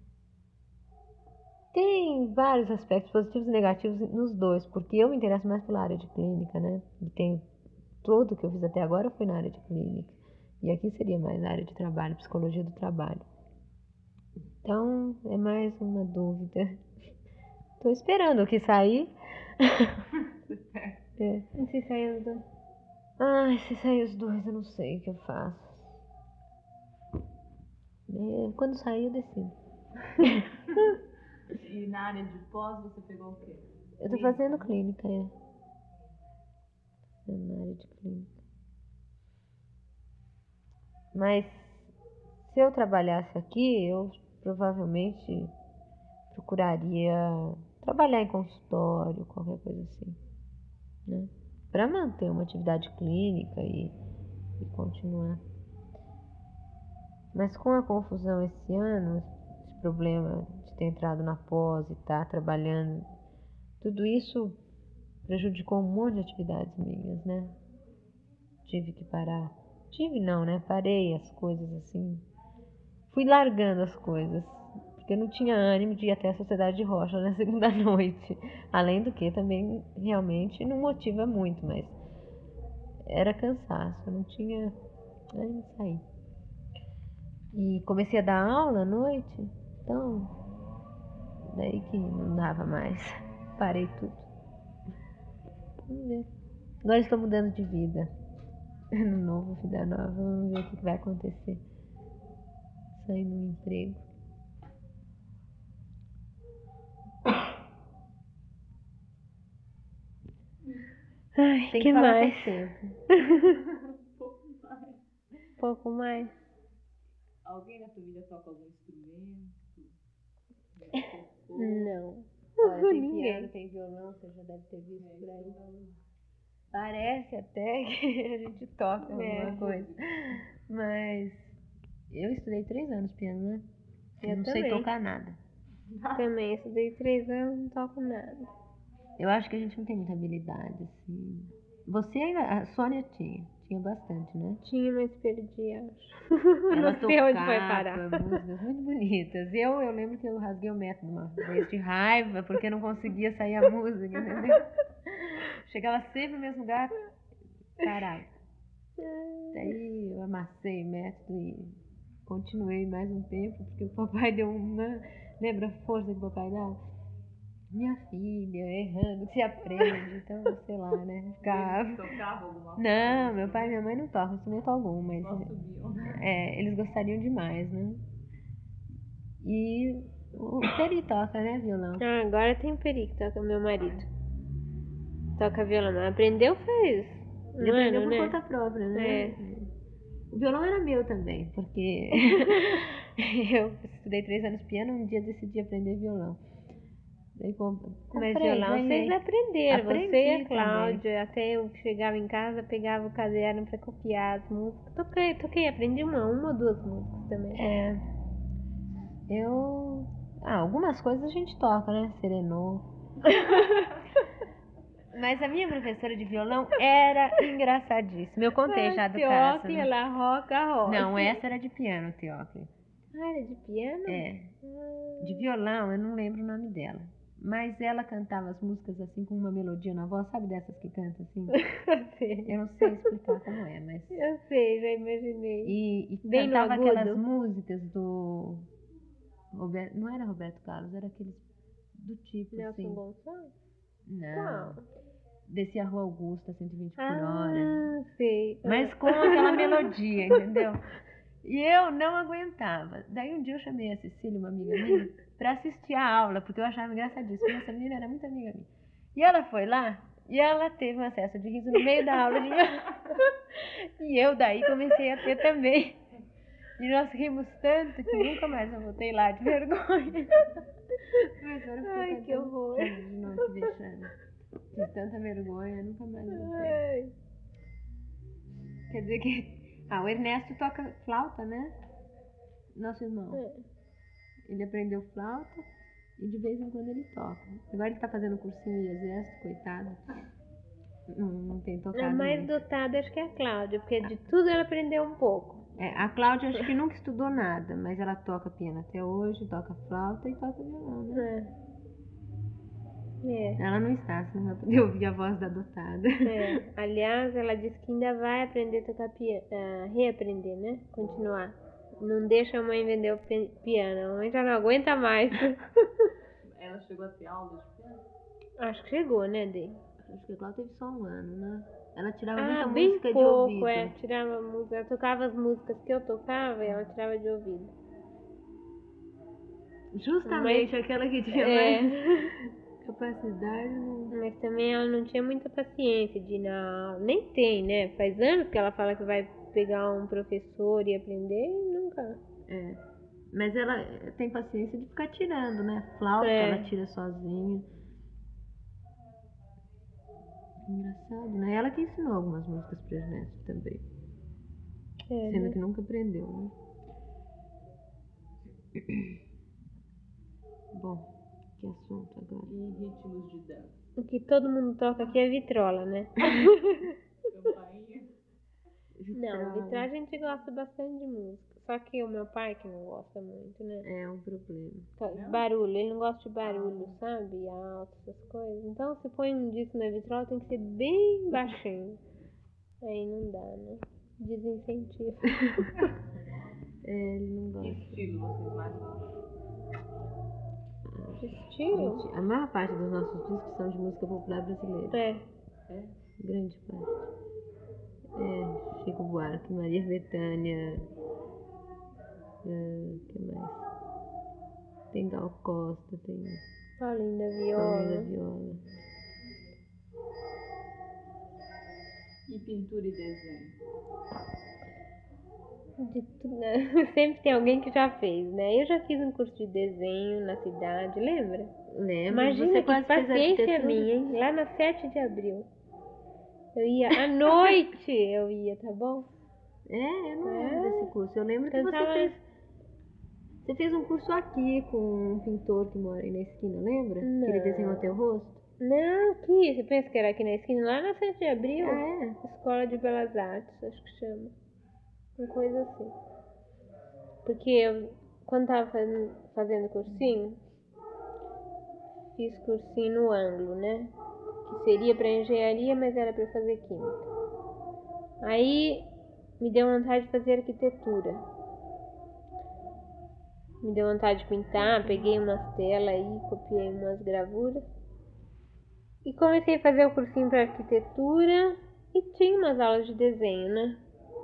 Tem vários aspectos positivos e negativos nos dois, porque eu me interesso mais pela área de clínica, né? E tem tudo que eu fiz até agora foi na área de clínica. E aqui seria mais a área de trabalho, psicologia do trabalho. Então, é mais uma dúvida. Tô esperando o que sair. É. E se sair os dois? Ai, se sair os dois, eu não sei o que eu faço. É, quando sair, eu decido. E na área de pós, você pegou o quê? Eu tô fazendo clínica, é. É na área de clínica. Mas se eu trabalhasse aqui, eu provavelmente procuraria trabalhar em consultório, qualquer coisa assim, né? Para manter uma atividade clínica e, e continuar. Mas com a confusão esse ano, esse problema de ter entrado na pós e estar trabalhando, tudo isso prejudicou um monte de atividades minhas, né? Tive que parar. Tive não, né? Parei as coisas assim. Fui largando as coisas, porque eu não tinha ânimo de ir até a Sociedade de Rocha na segunda noite. Além do que também realmente não motiva muito, mas era cansaço, eu não tinha ânimo de sair. E comecei a dar aula à noite, então daí que não dava mais. Parei tudo. Vamos ver. Agora estou mudando de vida. Ano novo, vida nova, vamos ver o que vai acontecer. Sair no emprego. Ai, Tem que que falar mais? com tempo. Um pouco mais. Pouco mais. Alguém na família toca algum instrumento? Não. Olha, tem Ninguém. piano, tem violão, você já deve ter visto por aí. Parece até que a gente toca alguma É. coisa. Mas eu estudei três anos piano, né? Eu não também. sei tocar nada. Também, estudei três anos, não toco nada. Eu acho que a gente não tem muita habilidade, assim. Você ainda, a Sônia tinha, tinha bastante, né? Tinha, mas perdi, acho. Ela Não sei onde foi tocava parar. músicas muito bonitas. Eu, eu lembro que eu rasguei o método uma vez de raiva, porque não conseguia sair a música, entendeu? Chegava sempre no mesmo lugar, parava. Daí eu amassei o método e continuei mais um tempo, porque o papai deu uma... Lembra a força que o papai dava? Minha filha, errando, se aprende, então, sei lá, né? Ficava. Tocava alguma Não, meu pai e minha mãe não tocam instrumento algum, mas Só subiam. é, eles gostariam demais, né? E o Peri toca, né, violão? Ah, agora tem o Peri que toca, meu marido. Toca violão. Aprendeu faz Ele um aprendeu ano, por né? conta própria, né? É. O violão era meu também, porque eu estudei três anos piano, um dia decidi aprender violão. Daí comp- Mas comprei, violão vocês ganhei. aprenderam. Aprendi Você e a também. Cláudia. Até eu chegava em casa, pegava o caderno pra copiar as músicas. Toquei, toquei, aprendi uma, uma ou duas músicas também. É, eu... Ah, algumas coisas a gente toca, né? Serenô. Mas a minha professora de violão era engraçadíssima. Eu contei já do caso, Teócle, né? ela roca, roca. Não, essa era de piano, Teócle. Ah, era de piano? É. De violão, eu não lembro o nome dela. Mas ela cantava as músicas assim com uma melodia na voz, sabe dessas que canta assim? Eu sei. Eu não sei explicar como é, mas. Eu sei, já imaginei. E, e Bem no cantava agudo. aquelas músicas do. Roberto, não era Roberto Carlos, era aqueles do tipo Nelson assim. Gonçalves? Não. Qual? Descia a Rua Augusta, cento e vinte por hora. Ah, sei. Mas com aquela melodia, entendeu? E eu não aguentava. Daí um dia eu chamei a Cecília, uma amiga minha, pra assistir a aula, porque eu achava engraçadíssimo. Essa menina era muito amiga minha. E ela foi lá e ela teve um acesso de riso no meio da aula de violão. E eu daí comecei a ter também. E nós rimos tanto que nunca mais eu voltei lá de vergonha. Ai, que horror. De novo, que vexame. De tanta vergonha, nunca mais eu voltei. Ai. Quer dizer que... Ah, o Ernesto toca flauta, né? Nosso irmão. É. Ele aprendeu flauta e de vez em quando ele toca. Agora ele tá fazendo cursinho em exército, coitado. Não, não tem tocado A mais muito. dotada acho que é a Cláudia, porque de tudo ela aprendeu um pouco. É, a Cláudia acho que nunca estudou nada, mas ela toca piano até hoje, toca flauta e toca violão, né? É. É. Ela não está, senão vai poder ouvir a voz da dotada. É. Aliás, ela disse que ainda vai aprender a tocar piano, uh, reaprender, né? Continuar. Não deixa a mãe vender o pi- piano, a mãe já não aguenta mais. Ela chegou a ter aula de piano? Acho que chegou, né, Dê? Acho que a Cláudia teve só um ano, né? Ela tirava Ah, muita bem música de pouco, ouvido. é. Tirava música. Ela tocava as músicas que eu tocava e ela tirava de ouvido. Justamente Mas- aquela que tinha É. mais capacidade. Não... Mas também ela não tinha muita paciência de ir na aula. Nem tem, né? Faz anos que ela fala que vai pegar um professor e aprender e nunca. É. Mas ela tem paciência de ficar tirando, né? Flauta, É. ela tira sozinha. Engraçado, né? Ela que ensinou algumas músicas pra Ernesto também. É, Sendo né? que nunca aprendeu, né? Bom, que assunto agora? E ritmos de dança? O que todo mundo toca aqui é vitrola, né? Campainha? Não, vitrola a gente gosta bastante de música. Só que o meu pai que não gosta muito, né? É um problema. Não? Barulho, ele não gosta de barulho, sabe? Alto, essas coisas. Então se põe um disco na vitrola tem que ser bem baixinho. Aí não dá, né? Desincentivo. É, ele não Que gosta. estilo vocês mais gostam? Estilo? Gente, a maior parte dos nossos discos são de música popular brasileira. É. É? Grande parte. É, Chico Buarque, Maria Bethânia. O que mais? Tem Gal Costa, tem Paulinho da Paulinho Viola. da Viola. E pintura e desenho? De tudo, né? Sempre tem alguém que já fez, né? Eu já fiz um curso de desenho na cidade, lembra? Lembro, Imagina você que quase fez paciência arquitetura. minha, hein? Lá na sete de abril. Eu ia à noite, eu ia, tá bom? É, eu não É. lembro desse curso. Eu lembro que Cantava- você fez. Você fez um curso aqui com um pintor que mora aí na esquina, lembra? Não. Que ele desenhou teu rosto? Não, aqui, você pensa que era aqui na esquina? Lá na frente de Abril. Ah, é? Escola de Belas Artes, acho que chama. Uma coisa assim. Porque eu, quando tava fazendo, fazendo cursinho, fiz cursinho no ângulo, né? Que seria para engenharia, mas era para fazer química. Aí me deu vontade de fazer arquitetura. Me deu vontade de pintar, peguei umas telas aí, copiei umas gravuras. E comecei a fazer o cursinho para arquitetura e tinha umas aulas de desenho, né?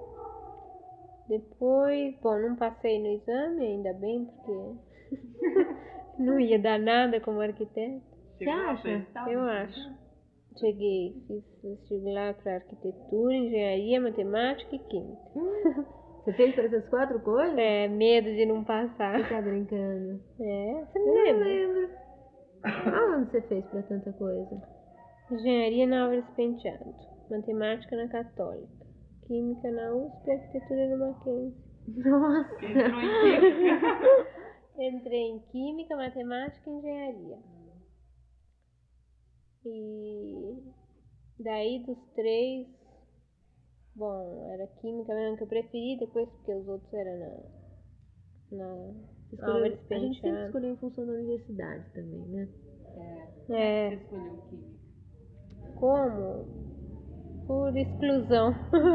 Depois, bom, não passei no exame, ainda bem, porque não ia dar nada como arquiteto. Você acha? Eu acho. Cheguei, fiz vestibular para arquitetura, engenharia, matemática e química. Você fez para essas quatro coisas? É, medo de não passar. Você tá brincando? É, você não Eu não lembra? lembro. Aonde você fez para tanta coisa? Engenharia na Álvares Penteado, matemática na Católica, química na U S P e arquitetura no Mackenzie. Nossa! Entrou em química. Entrei em química, matemática e engenharia. E daí dos três, bom, era química mesmo que eu preferi, depois porque os outros eram na, na Álvares A gente sempre Penteado. escolheu em função da universidade também, né? É, Você escolheu química. como? Por exclusão.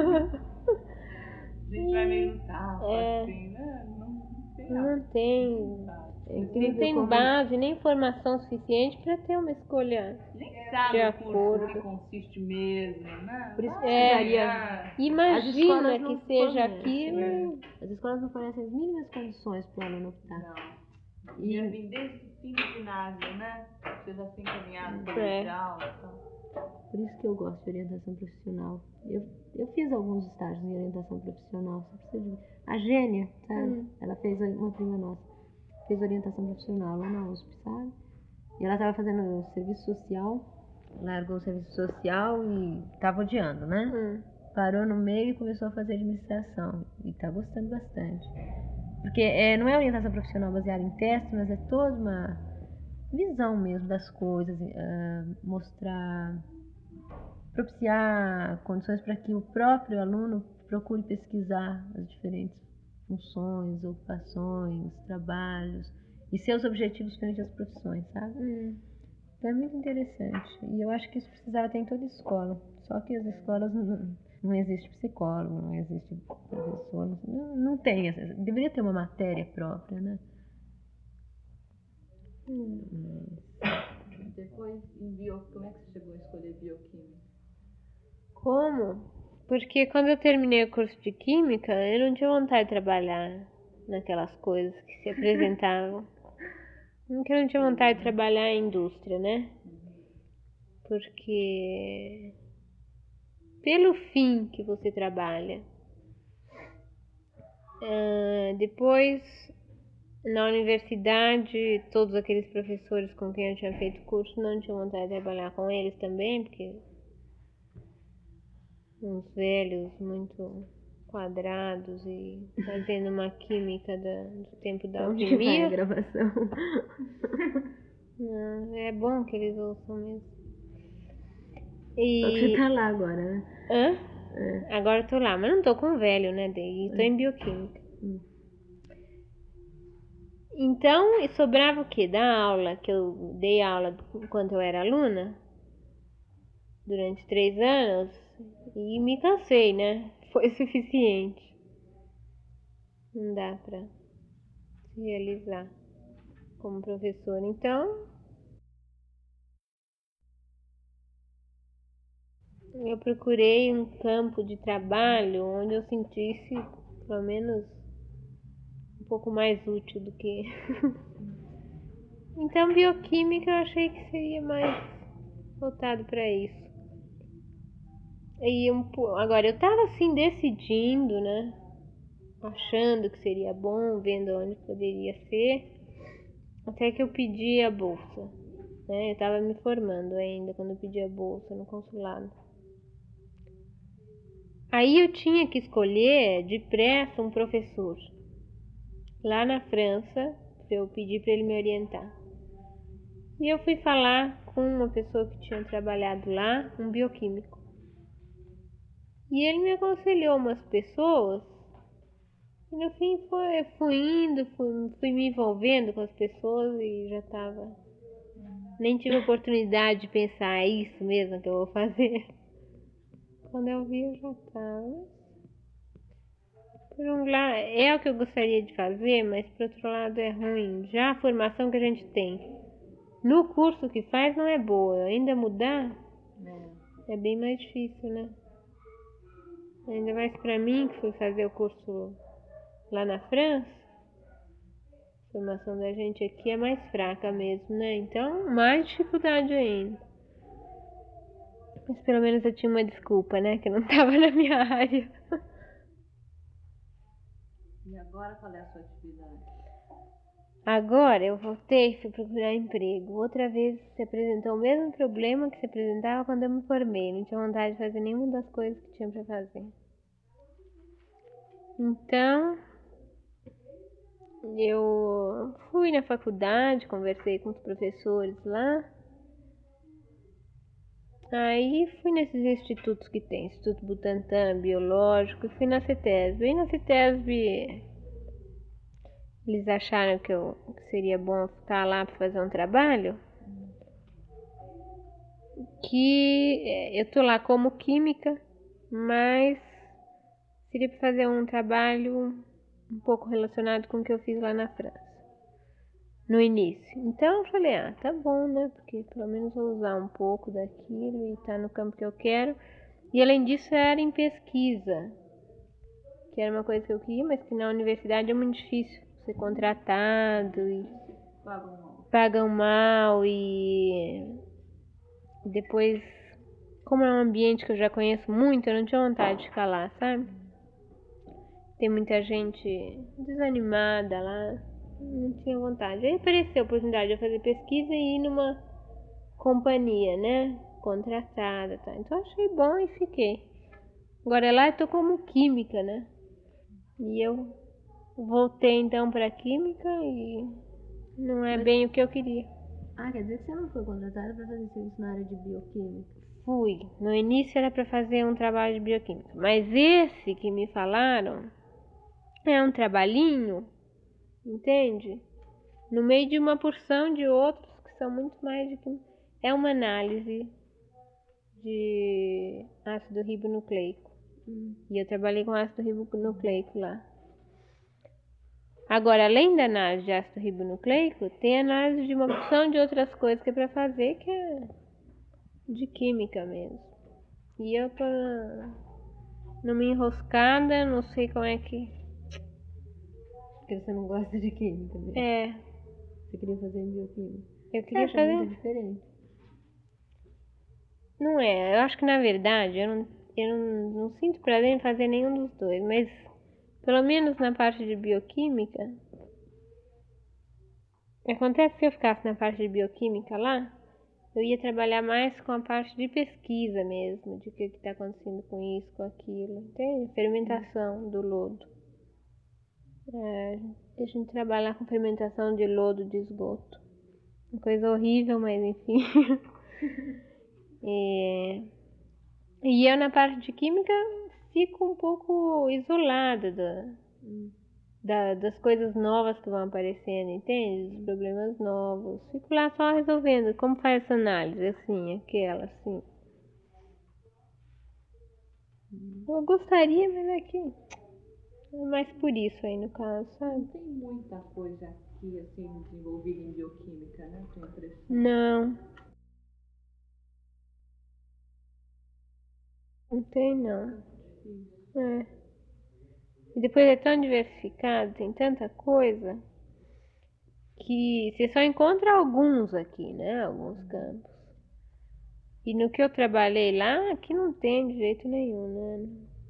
A gente vai meio no carro, É. assim, né? Não, não tem Não nada. tem, É não incrível tem como- base nem informação suficiente para ter uma escolha. Nem sabe De o curso acordo. que consiste mesmo, né? Por isso que É. precisaria... As Imagina escolas não que seja fornecem, aquilo. As escolas não fornecem as mínimas condições para o aluno optar. Não. Ia vir desde o fim do ginásio, né? Você já se encaminhado para É. colegial e tal. Por isso que eu gosto de orientação profissional. Eu, eu fiz alguns estágios em orientação profissional. Você precisa de... A Gênia, sabe? Hum. Ela fez, uma prima nossa, fez orientação profissional lá na U S P, sabe? E ela estava fazendo serviço social, largou o serviço social e estava odiando, né? Hum. Parou no meio e começou a fazer administração. E está gostando bastante. Porque é, não é orientação profissional baseada em testes, mas é toda uma visão mesmo das coisas, uh, mostrar, propiciar condições para que o próprio aluno procure pesquisar as diferentes funções, ocupações, trabalhos e seus objetivos frente às profissões, sabe? Hum. Então é muito interessante. E eu acho que isso precisava ter em toda escola. Só que as escolas não, não existe psicólogo, não existe professor, não, não tem. Deveria ter uma matéria própria, né? Hum. Depois, em bio, como é que você chegou a escolher bioquímica? Como? Porque quando eu terminei o curso de química, eu não tinha vontade de trabalhar naquelas coisas que se apresentavam. Porque eu não tinha vontade de trabalhar em indústria, né? Porque pelo fim que você trabalha. Uh, depois, na universidade, todos aqueles professores com quem eu tinha feito curso, não tinha vontade de trabalhar com eles também, porque uns velhos muito quadrados e fazendo uma química da, do tempo da Onde vai a alquimia. gravação? Não, é bom que eles ouçam mesmo. Só que você E... tá lá agora, né? Hã? É. Agora eu tô lá, mas não tô com velho, né? E tô em bioquímica. Hum. Então, e sobrava o quê? Da aula, que eu dei aula enquanto eu era aluna, durante três anos, e me cansei, né? Foi suficiente. Não dá pra se realizar como professor. Então, eu procurei um campo de trabalho onde eu sentisse, pelo menos, um pouco mais útil do que... Então, bioquímica eu achei que seria mais voltado para isso. E um, agora, eu tava assim decidindo, né? Achando que seria bom, vendo onde poderia ser, até que eu pedi a bolsa, né? Eu tava me formando ainda quando eu pedi a bolsa no consulado. Aí eu tinha que escolher depressa um professor. lá na França, para eu pedir para ele me orientar. E eu fui falar com uma pessoa que tinha trabalhado lá, um bioquímico. E ele me aconselhou umas pessoas, e no fim foi, fui indo, fui, fui me envolvendo com as pessoas e já estava... Nem tive oportunidade de pensar, é isso mesmo que eu vou fazer. Quando eu vi, eu já estava. Por um lado, é o que eu gostaria de fazer, mas por outro lado é ruim. Já a formação que a gente tem no curso que faz não é boa. Ainda mudar é, é bem mais difícil, né? Ainda mais pra mim, que fui fazer o curso lá na França. A formação da gente aqui é mais fraca mesmo, né? Então, mais dificuldade ainda. Mas pelo menos eu tinha uma desculpa, né? Que não estava na minha área. E agora qual é a sua atividade? Agora eu voltei e fui procurar emprego. Outra vez se apresentou o mesmo problema que se apresentava quando eu me formei. Não tinha vontade de fazer nenhuma das coisas que tinha para fazer. Então, eu fui na faculdade, conversei com os professores lá. Aí fui nesses institutos que tem, Instituto Butantan, Biológico, e fui na CETESB. E na CETESB eles acharam que, eu, que seria bom ficar lá para fazer um trabalho. Que eu tô lá como química, mas seria para fazer um trabalho um pouco relacionado com o que eu fiz lá na França, no início. Então eu falei, ah, tá bom, né? Porque pelo menos vou usar um pouco daquilo e tá no campo que eu quero. E além disso era em pesquisa, que era uma coisa que eu queria, mas que na universidade é muito difícil ser contratado e Pagam mal. pagam mal e depois, como é um ambiente que eu já conheço muito, eu não tinha vontade de ficar lá, sabe? Tem muita gente desanimada lá, não tinha vontade. Aí apareceu a oportunidade de eu fazer pesquisa e ir numa companhia, né? Contratada, tá? Então achei bom e fiquei. Agora lá eu tô como química, né? E eu voltei então pra química e não é Mas- bem o que eu queria. Ah, quer dizer que você não foi contratada para fazer serviço na área de bioquímica? Fui. No início era para fazer um trabalho de bioquímica, mas esse que me falaram é um trabalhinho, entende? No meio de uma porção de outros que são muito mais de que é uma análise de ácido ribonucleico. Hum. E eu trabalhei com ácido ribonucleico lá. Agora, além da análise de ácido ribonucleico, tem análise de uma porção de outras coisas que é para fazer, que é de química mesmo. E eu tô numa enroscada, não sei como é que... Porque você não gosta de química, né? É, Você queria fazer em bioquímica. eu Você queria acha fazer... muito diferente? Não é, eu acho que na verdade eu não, eu não, não sinto prazer em fazer nenhum dos dois, mas pelo menos na parte de bioquímica, acontece que se eu ficasse na parte de bioquímica lá, eu ia trabalhar mais com a parte de pesquisa mesmo, de o que está acontecendo com isso, com aquilo, entende? Fermentação do lodo. É, a gente trabalhar com fermentação de lodo de esgoto. Uma coisa horrível, mas enfim. é, e eu na parte de química fico um pouco isolada da, da, das coisas novas que vão aparecendo, entende? Dos problemas novos. Fico lá só resolvendo. Como faz essa análise, assim, aquela, assim. Eu gostaria, mas é que é mais por isso aí no caso, sabe? Não tem muita coisa aqui, assim, desenvolvida em bioquímica, né? Tenho a impressão. Não. Não tem, não. É. E depois é tão diversificado, tem tanta coisa, que você só encontra alguns aqui, né? Alguns campos. E no que eu trabalhei lá, aqui não tem de jeito nenhum, né?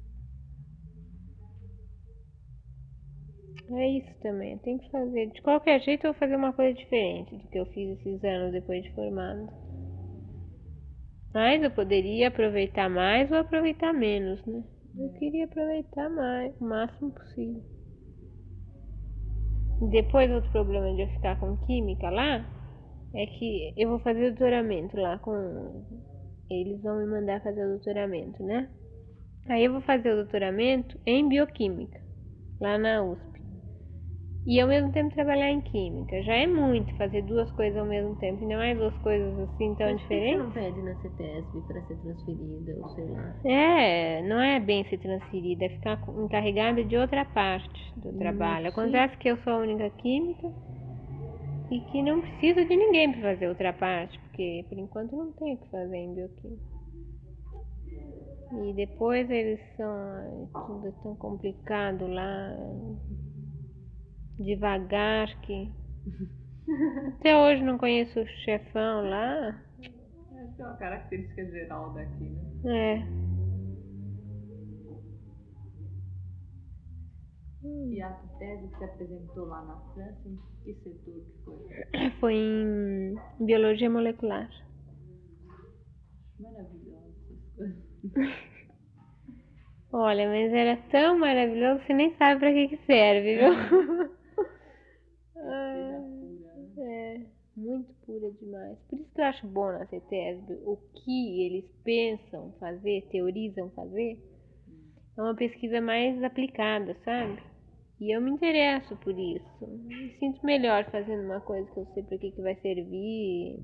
É isso também, tem que fazer. De qualquer jeito eu vou fazer uma coisa diferente do que eu fiz esses anos depois de formado. Mas eu poderia aproveitar mais ou aproveitar menos, né? Eu queria aproveitar mais, o máximo possível. Depois, outro problema de eu ficar com química lá é que eu vou fazer doutoramento lá com. Eles vão me mandar fazer o doutoramento, né? Aí eu vou fazer o doutoramento em bioquímica, lá na U S P. E ao mesmo tempo trabalhar em química. Já é muito fazer duas coisas ao mesmo tempo, ainda mais duas coisas assim tão Mas por que você diferentes. não pede na CETESB para ser transferida, ou sei lá? É, não é bem ser transferida, é ficar co- encarregada de outra parte do Hum, trabalho. sim. Acontece que eu sou a única química e que não preciso de ninguém para fazer outra parte, porque por enquanto não tenho o que fazer em bioquímica. E depois eles são tudo tão complicado lá, devagar que até hoje não conheço o chefão lá. Acho que é uma característica geral daqui, né? É. E a tese que você apresentou lá na França, em que setor que foi? Foi em biologia molecular. Maravilhoso essas coisas. Olha, mas era tão maravilhoso que você nem sabe pra que que serve, viu? Pesquisa pura, né? É, muito pura demais. Por isso que eu acho bom na CETESB o que eles pensam fazer, teorizam fazer, é uma pesquisa mais aplicada, sabe? E eu me interesso por isso. Me sinto melhor fazendo uma coisa que eu sei pra que que vai servir,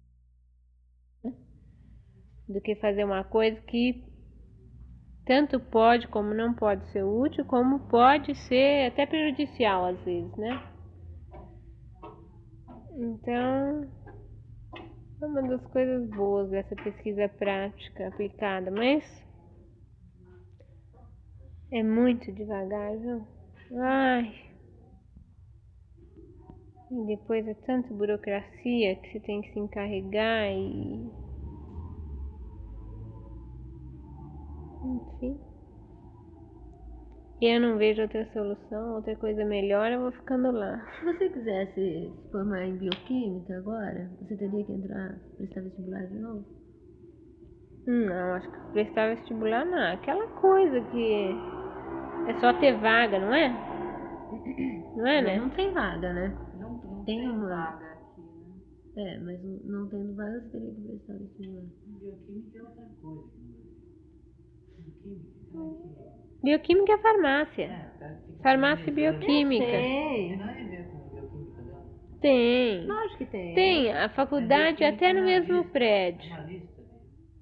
do que fazer uma coisa que tanto pode como não pode ser útil, como pode ser até prejudicial às vezes, né? Então, é uma das coisas boas dessa pesquisa prática aplicada, mas é muito devagar, viu? Ai, e depois é tanta burocracia que você tem que se encarregar e. Enfim. E eu não vejo outra solução, outra coisa melhor, eu vou ficando lá. Se você quisesse se formar em bioquímica agora, você teria que entrar, prestar vestibular de novo? Não, acho que prestar vestibular não. Aquela coisa que é só ter vaga, não é? Não é, Mas né? não tem vaga, né? Não, não Tem tem, uma- vaga aqui, né? É, mas não- não tendo vaga, você teria que prestar vestibular. Bioquímica é outra coisa que no Brasil. Bioquímica, cara que. Bioquímica é farmácia. É, o cara que fica Farmácia e analisando- bioquímica. Tem Sei. nada a ver com bioquímica, não. Tem. Lógico que tem. Tem. A faculdade é até no mesmo Analista, prédio. Analista de.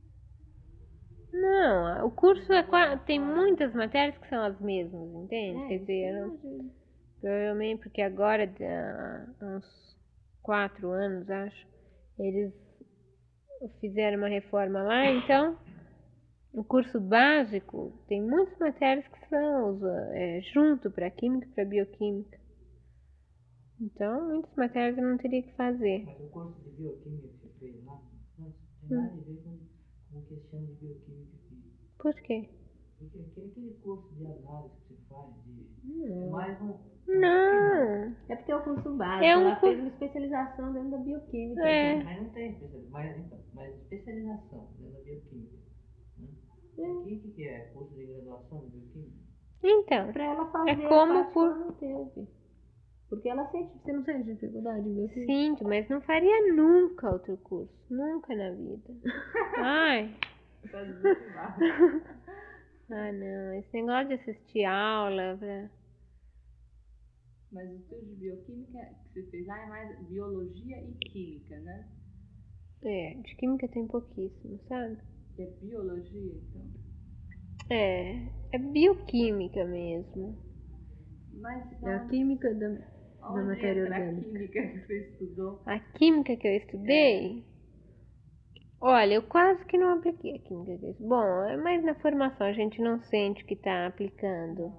Não, o curso é qua- tem muitas matérias que são as mesmas, entende? É, Quer isso dizer, eu eu não- imagino. provavelmente porque agora, há uns quatro anos, acho, eles fizeram uma reforma lá, então o curso básico tem muitas matérias que são usa- é, junto para química e para bioquímica. Então, muitas matérias eu não teria que fazer. Mas o curso de bioquímica que você fez lá, não tem Hum. nada a ver com, com o que se chama de bioquímica aqui. Por quê? Porque aquele, aquele curso de análise que você faz, de, é Não. mais um. Não. É porque é o curso básico. É um Ela cu- fez uma especialização dentro da bioquímica. É. então. Mas não tem especialização. Mas, então, mas especialização dentro da bioquímica. Né? Aqui, o que, que é? Curso de graduação de bioquímica? Então, Pra ela fazer é a como parte que por... ela não teve. Porque ela sente, você não sente dificuldade em bioquímica? Sinto, mas não faria nunca outro curso. Nunca na vida. Ai. Tá desmotivado. Ah, não. Esse negócio de assistir aula pra... Mas o teu de bioquímica que você fez lá é mais biologia e química, né? É, de química tem pouquíssimo, sabe? Que é biologia, então. É, é bioquímica mesmo. Mas É a onde- química da, da onde matéria entra a orgânica. química que você estudou? A química que eu estudei... Olha, eu quase que não apliquei a química que eu estudei. Bom, é mais na formação, a gente não sente que tá aplicando.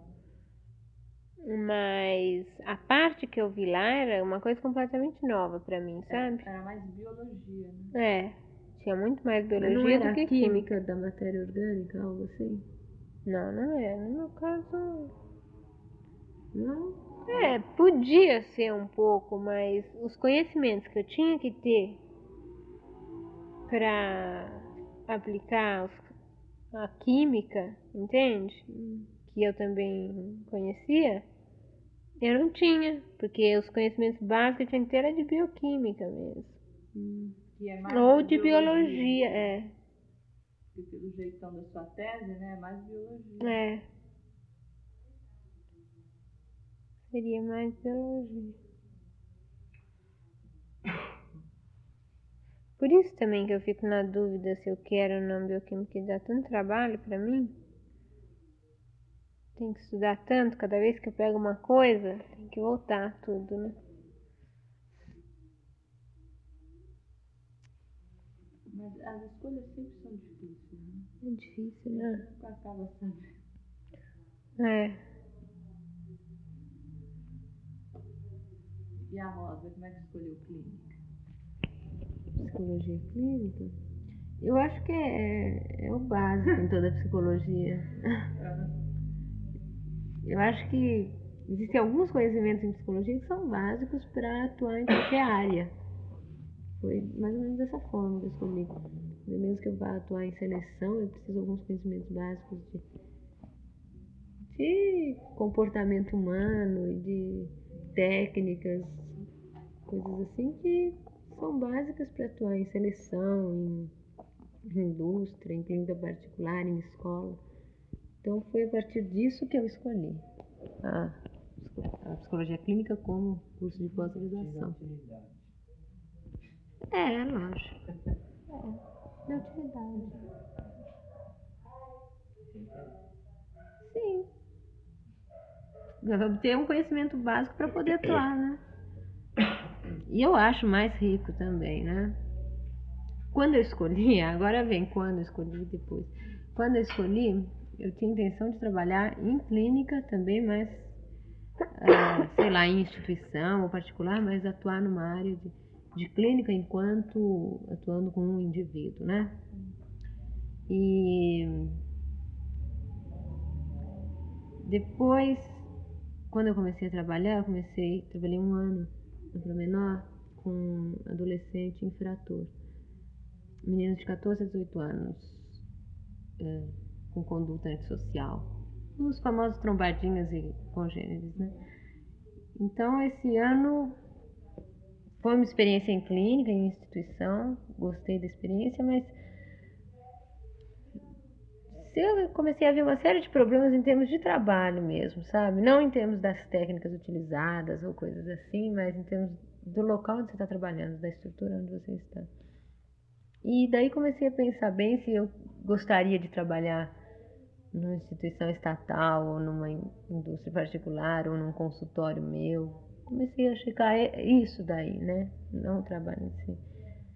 Mas a parte que eu vi lá era uma coisa completamente nova pra mim, sabe? Era mais biologia, né? É, tinha muito mais Mas não biologia era do que a química. química da matéria orgânica, algo assim? Não, não é. No meu caso, Não? é, podia ser um pouco, mas os conhecimentos que eu tinha que ter pra aplicar os- a química, entende? Que eu também conhecia, Eu não tinha, porque os conhecimentos básicos eu tinha que ter era de bioquímica mesmo. Que é mais Ou da de biologia, é. Porque pelo jeitão da sua tese, né, é mais biologia. É. Seria mais biologia. Por isso também que eu fico na dúvida se eu quero ou não bioquímica, que dá tanto trabalho pra mim. Tem que estudar tanto, cada vez que eu pego uma coisa, tem que voltar tudo, né? Mas as escolhas sempre são difíceis, né? É difícil, né? Nunca acaba sendo. É. E a Rosa, como é que escolheu clínica? Psicologia clínica? Eu acho que é, é o básico em toda a psicologia. Eu acho que existem alguns conhecimentos em psicologia que são básicos para atuar em qualquer área. Foi mais ou menos dessa forma que eu escolhi. Mesmo que eu vá atuar em seleção, eu preciso de alguns conhecimentos básicos de, de comportamento humano e de técnicas, coisas assim que são básicas para atuar em seleção, em, em indústria, em clínica particular, em escola. Então foi a partir disso que eu escolhi a, a psicologia clínica como curso de pós-graduação. É, lógico. É, de utilidade. Sim. Ter um conhecimento básico para poder atuar, né? E eu acho mais rico também, né? Quando eu escolhi, agora vem quando eu escolhi depois. Quando eu escolhi, eu tinha intenção de trabalhar em clínica também, mas ah, sei lá, em instituição ou particular, mas atuar numa área de, de clínica enquanto atuando com um indivíduo, né? E depois, quando eu comecei a trabalhar, eu comecei, trabalhei um ano para menor com adolescente infrator, meninos de catorze a dezoito anos, é, com conduta antissocial, os famosos trombadinhas e congêneres, né? Então, esse ano foi uma experiência em clínica, em instituição, gostei da experiência, mas eu comecei a ver uma série de problemas em termos de trabalho mesmo, sabe? Não em termos das técnicas utilizadas ou coisas assim, mas em termos do local onde você está trabalhando, da estrutura onde você está. E daí comecei a pensar bem se eu gostaria de trabalhar numa instituição estatal ou numa indústria particular ou num consultório meu. Comecei a checar isso daí, né? Não o trabalho em si.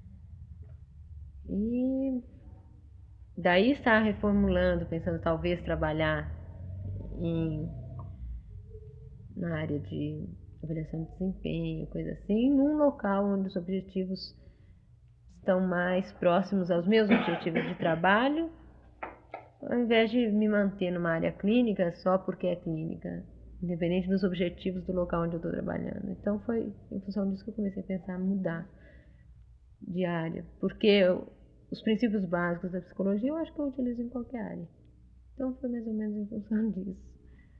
E daí está reformulando, pensando talvez trabalhar em, na área de avaliação de desempenho, coisa assim, num local onde os objetivos estão mais próximos aos meus objetivos de trabalho, ao invés de me manter numa área clínica só porque é clínica, independente dos objetivos do local onde eu estou trabalhando. Então foi em função disso que eu comecei a pensar em mudar de área, porque eu, os princípios básicos da psicologia eu acho que eu utilizo em qualquer área. Então foi mais ou menos em função disso.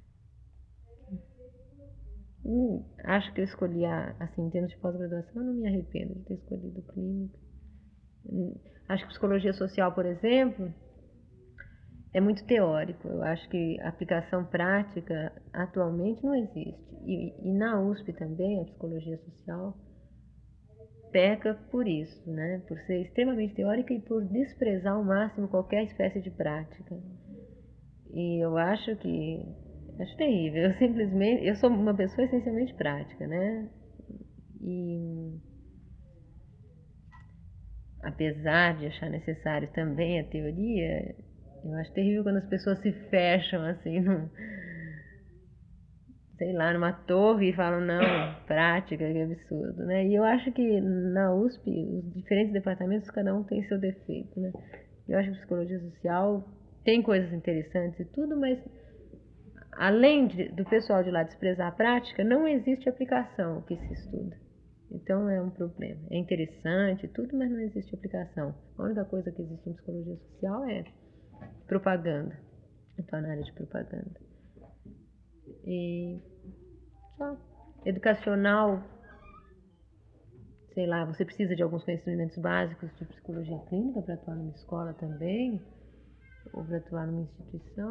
Hum, acho que eu escolhi, a, assim, em termos de pós-graduação, eu não me arrependo de ter escolhido clínica. Hum, acho que psicologia social, por exemplo, é muito teórico. Eu acho que a aplicação prática atualmente não existe. E, e na U S P também, a psicologia social peca por isso, né? Por ser extremamente teórica e por desprezar ao máximo qualquer espécie de prática. E eu acho que acho terrível. Eu simplesmente, eu sou uma pessoa essencialmente prática, né? E apesar de achar necessário também a teoria, eu acho terrível quando as pessoas se fecham assim num, sei lá, numa torre e falam, não, prática, que absurdo, né? E eu acho que na U S P, os diferentes departamentos, cada um tem seu defeito, né? Eu acho que psicologia social tem coisas interessantes e tudo, mas além de, do pessoal de lá desprezar a prática, não existe aplicação que se estuda. Então é um problema. É interessante e tudo, mas não existe aplicação. A única coisa que existe em psicologia social é propaganda. Atuar na área de propaganda. E Só. Educacional, sei lá, você precisa de alguns conhecimentos básicos de psicologia clínica para atuar numa escola também, ou para atuar numa instituição.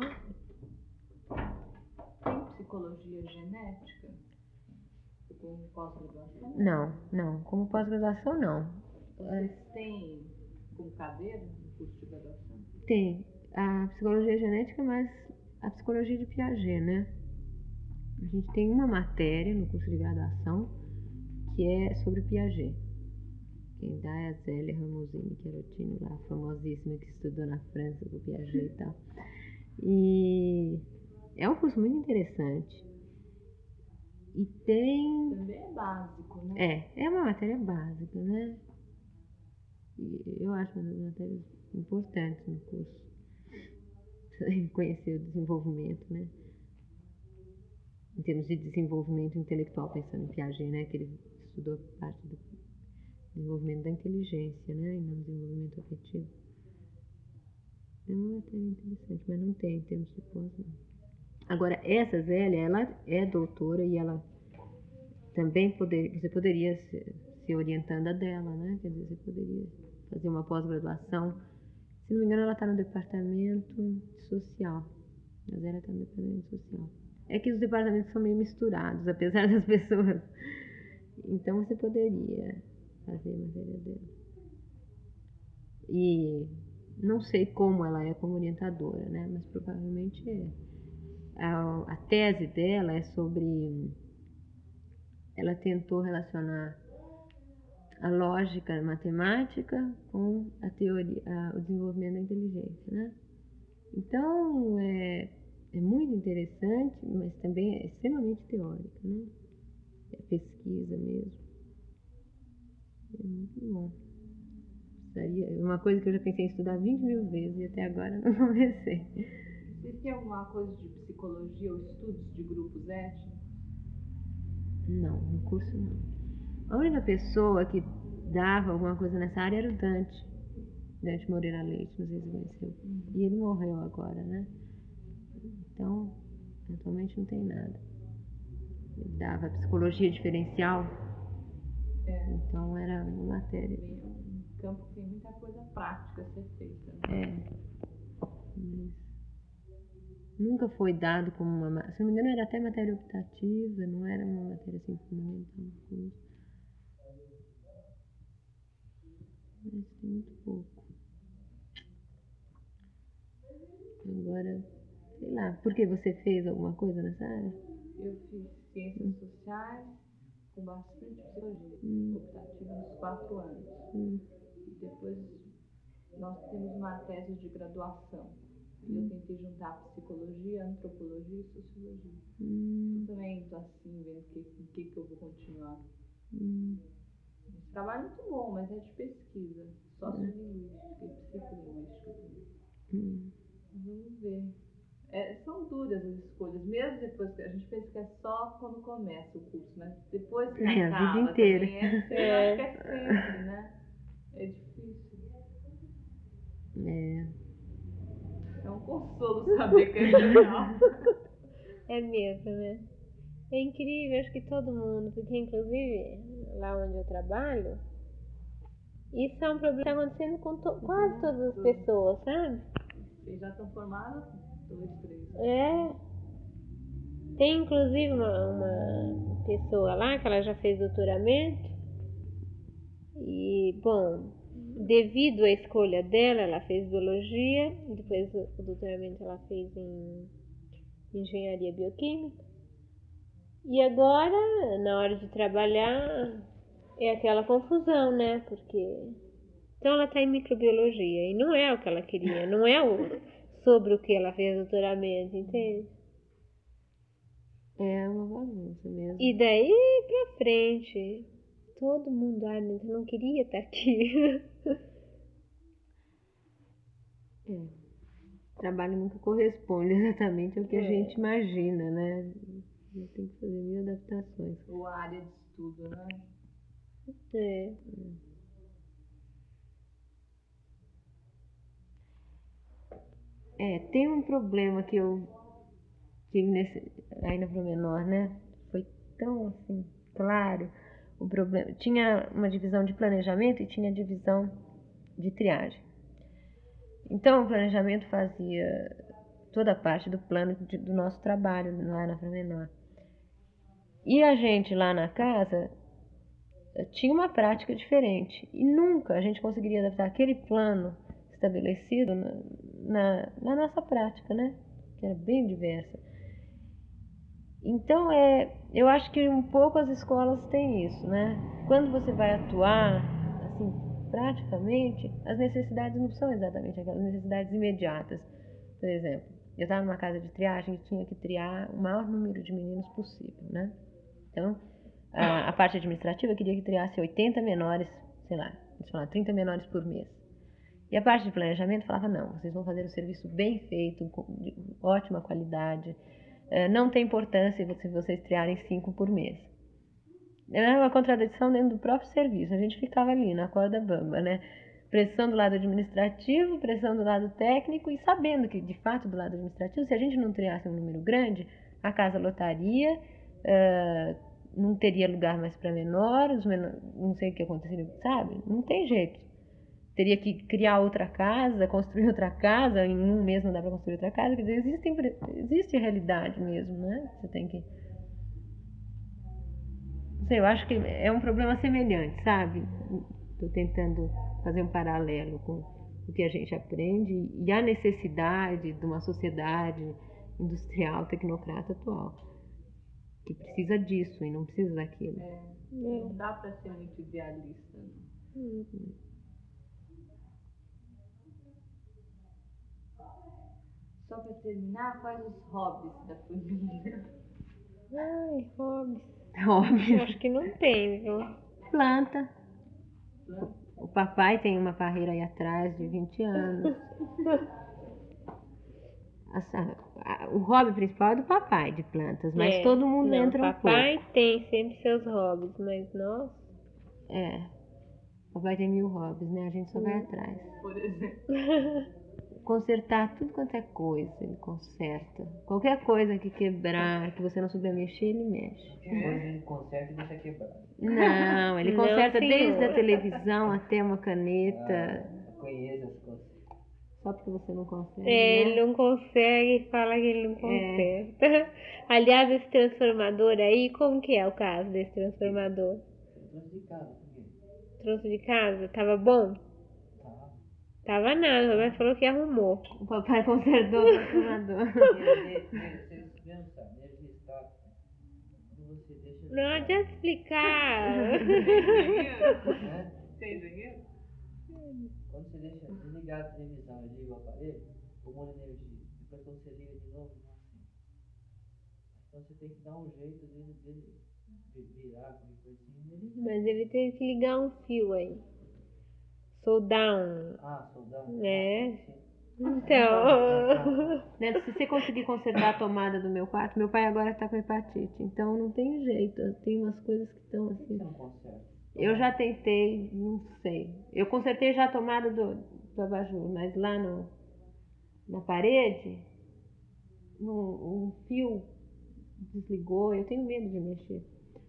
Tem psicologia genética como pós-graduação? Não, não. Como pós-graduação, não. Vocês têm como cadeira no curso de graduação? Tem a psicologia genética, mas a psicologia de Piaget, né? A gente tem uma matéria no curso de graduação que é sobre Piaget. Quem dá é a Zélia Ramosini Querotino, lá, famosíssima, que estudou na França com Piaget e tal. E é um curso muito interessante. E tem... Também é básico, né? É, é uma matéria básica, né? E eu acho uma das matérias importantes no curso. Conhecer o desenvolvimento, né? Em termos de desenvolvimento intelectual, pensando em Piaget, né? Que ele estudou parte do desenvolvimento da inteligência, né? E não desenvolvimento afetivo. É uma matéria interessante, mas não tem em termos de pós, não. Agora, essa Zélia, ela é doutora e ela também poder, você poderia ser, ser orientanda dela, né? Quer dizer, você poderia fazer uma pós-graduação. Se não me engano, ela está no departamento social. A Zélia está no departamento social. É que os departamentos são meio misturados, apesar das pessoas. Então você poderia fazer a matéria dela. E não sei como ela é como orientadora, né? Mas provavelmente é. A, a tese dela é sobre... Ela tentou relacionar a lógica matemática com a teoria, a, o desenvolvimento da inteligência, né? Então, é, é muito interessante, mas também é extremamente teórica, né? É pesquisa mesmo. É muito bom. É uma coisa que eu já pensei em estudar vinte mil vezes e até agora não comecei. Vocês têm alguma coisa de psicologia ou estudos de grupos étnicos? Não, no curso não. A única pessoa que dava alguma coisa nessa área era o Dante. Dante Moreira Leite, não sei se você conheceu. E ele morreu agora, né? Então, atualmente não tem nada. Ele dava psicologia diferencial. É. Então era uma matéria. É um campo que tem muita coisa prática a ser feita, né? É. Mas nunca foi dado como uma... Se não me engano, era até matéria optativa, não era uma matéria assim fundamental no curso. Mas tem muito pouco. Agora, sei lá, por que você fez alguma coisa nessa área? Eu fiz ciências sociais com bastante psicologia, Hum. optativa nos quatro anos. Hum. E depois nós temos uma tese de graduação. E eu tentei juntar psicologia, antropologia e sociologia. Hum. Eu também estou assim, vendo que, com o que, que eu vou continuar. Hum. Esse trabalho é muito bom, mas é de pesquisa, sociolinguística e psicolinguística também. Hum. Vamos ver. É, são duras as escolhas, mesmo depois que a gente pensa que é só quando começa o curso, mas depois que É, a acaba vida inteira. também é, eu acho que é sempre, né? É difícil. É. É um consolo saber que é legal. É mesmo, né? É incrível, acho que todo mundo, porque inclusive lá onde eu trabalho, isso é um problema que está acontecendo com to- quase todas as pessoas, sabe? Vocês já estão formados? Dois, três. É. Tem inclusive uma, uma pessoa lá que ela já fez doutoramento e, bom, devido à escolha dela, ela fez biologia, depois o, o doutoramento ela fez em engenharia bioquímica. E agora, na hora de trabalhar, é aquela confusão, né? Porque então ela está em microbiologia e não é o que ela queria, não é o, sobre o que ela fez doutoramento, entende? É uma bagunça mesmo. E daí pra frente, todo mundo, ai, mas eu não queria estar aqui. É. O trabalho nunca corresponde exatamente ao que a É. gente imagina, né? A gente tem que fazer mil adaptações. Ou a área de estudo, né? É. É, tem um problema que eu tive nesse, aí na Promenor, né? Foi tão assim, claro o problema. Tinha uma divisão de planejamento e tinha divisão de triagem. Então, o planejamento fazia toda a parte do plano de, do nosso trabalho lá na Framenor. E a gente lá na casa tinha uma prática diferente. E nunca a gente conseguiria adaptar aquele plano estabelecido na, na, na nossa prática, né? Que era bem diversa. Então, é, eu acho que um pouco as escolas têm isso, né? Quando você vai atuar, assim, praticamente, as necessidades não são exatamente aquelas necessidades imediatas. Por exemplo, eu estava numa casa de triagem e tinha que triar o maior número de meninos possível, né? Então, a, a parte administrativa queria que triasse oitenta menores, sei lá, vamos falar, trinta menores por mês. E a parte de planejamento falava, não, vocês vão fazer o serviço bem feito, de ótima qualidade, não tem importância se vocês triarem cinco por mês. Era uma contradição dentro do próprio serviço, a gente ficava ali na corda bamba, né? Pressão do lado administrativo, pressão do lado técnico e sabendo que, de fato, do lado administrativo, se a gente não triasse um número grande, a casa lotaria, uh, não teria lugar mais para menores, menor, não sei o que aconteceria, sabe? Não tem jeito. Teria que criar outra casa, construir outra casa, em um mês não dá para construir outra casa, quer dizer, existe, existe realidade mesmo, né? Você tem que... Não sei, eu acho que é um problema semelhante, sabe? Estou tentando fazer um paralelo com o que a gente aprende e a necessidade de uma sociedade industrial, tecnocrata atual, que precisa disso e não precisa daquilo. É, não dá para ser muito idealista. Uhum. Só para terminar, quais os hobbies da família? Ai, hobbies. Hobbies. Acho que não tem, viu? Planta. O papai tem uma carreira aí atrás de vinte anos. O hobby principal é do papai, de plantas, mas é, todo mundo não, entra um pouco. Papai tem sempre seus hobbies, mas nós... É, papai tem mil hobbies, né? A gente só hum. vai atrás. Por exemplo... Consertar tudo quanto é coisa, ele conserta. Qualquer coisa que quebrar, que você não souber mexer, ele mexe. Qualquer coisa ele conserta e deixa quebrar. Não, ele Não, conserta senhor. desde a televisão até uma caneta. Ah, eu conheço as coisas. Só porque você não consegue. É, né? ele não consegue e fala que ele não conserta. É. Aliás, esse transformador aí, como que é o caso desse transformador? Eu trouxe de casa também. Trouxe de casa? Tava bom? Tá. Tava nada, o papai falou que arrumou. O papai consertou o transformador. Vocês mesmo sabem, energia estática. Quando você deixa. Não adianta explicar. Você é engenheiro? Quando você deixa desligar a televisão e liga o aparelho, acumula energia. Depois quando você liga de novo, não é assim. Então você tem que dar um jeito dele, dele virar, qualquer coisinha. Mas ele teve que ligar um fio aí. Soldar um. Ah, soldar. É. Ah, Então. Né, se você conseguir consertar a tomada do meu quarto, meu pai agora tá com hepatite, então não tem jeito. Tem umas coisas que estão assim. Você não conserta. Eu já tentei, não sei. Eu consertei já a tomada do, do abajur, mas lá no, na parede, no, um fio desligou. Eu tenho medo de mexer.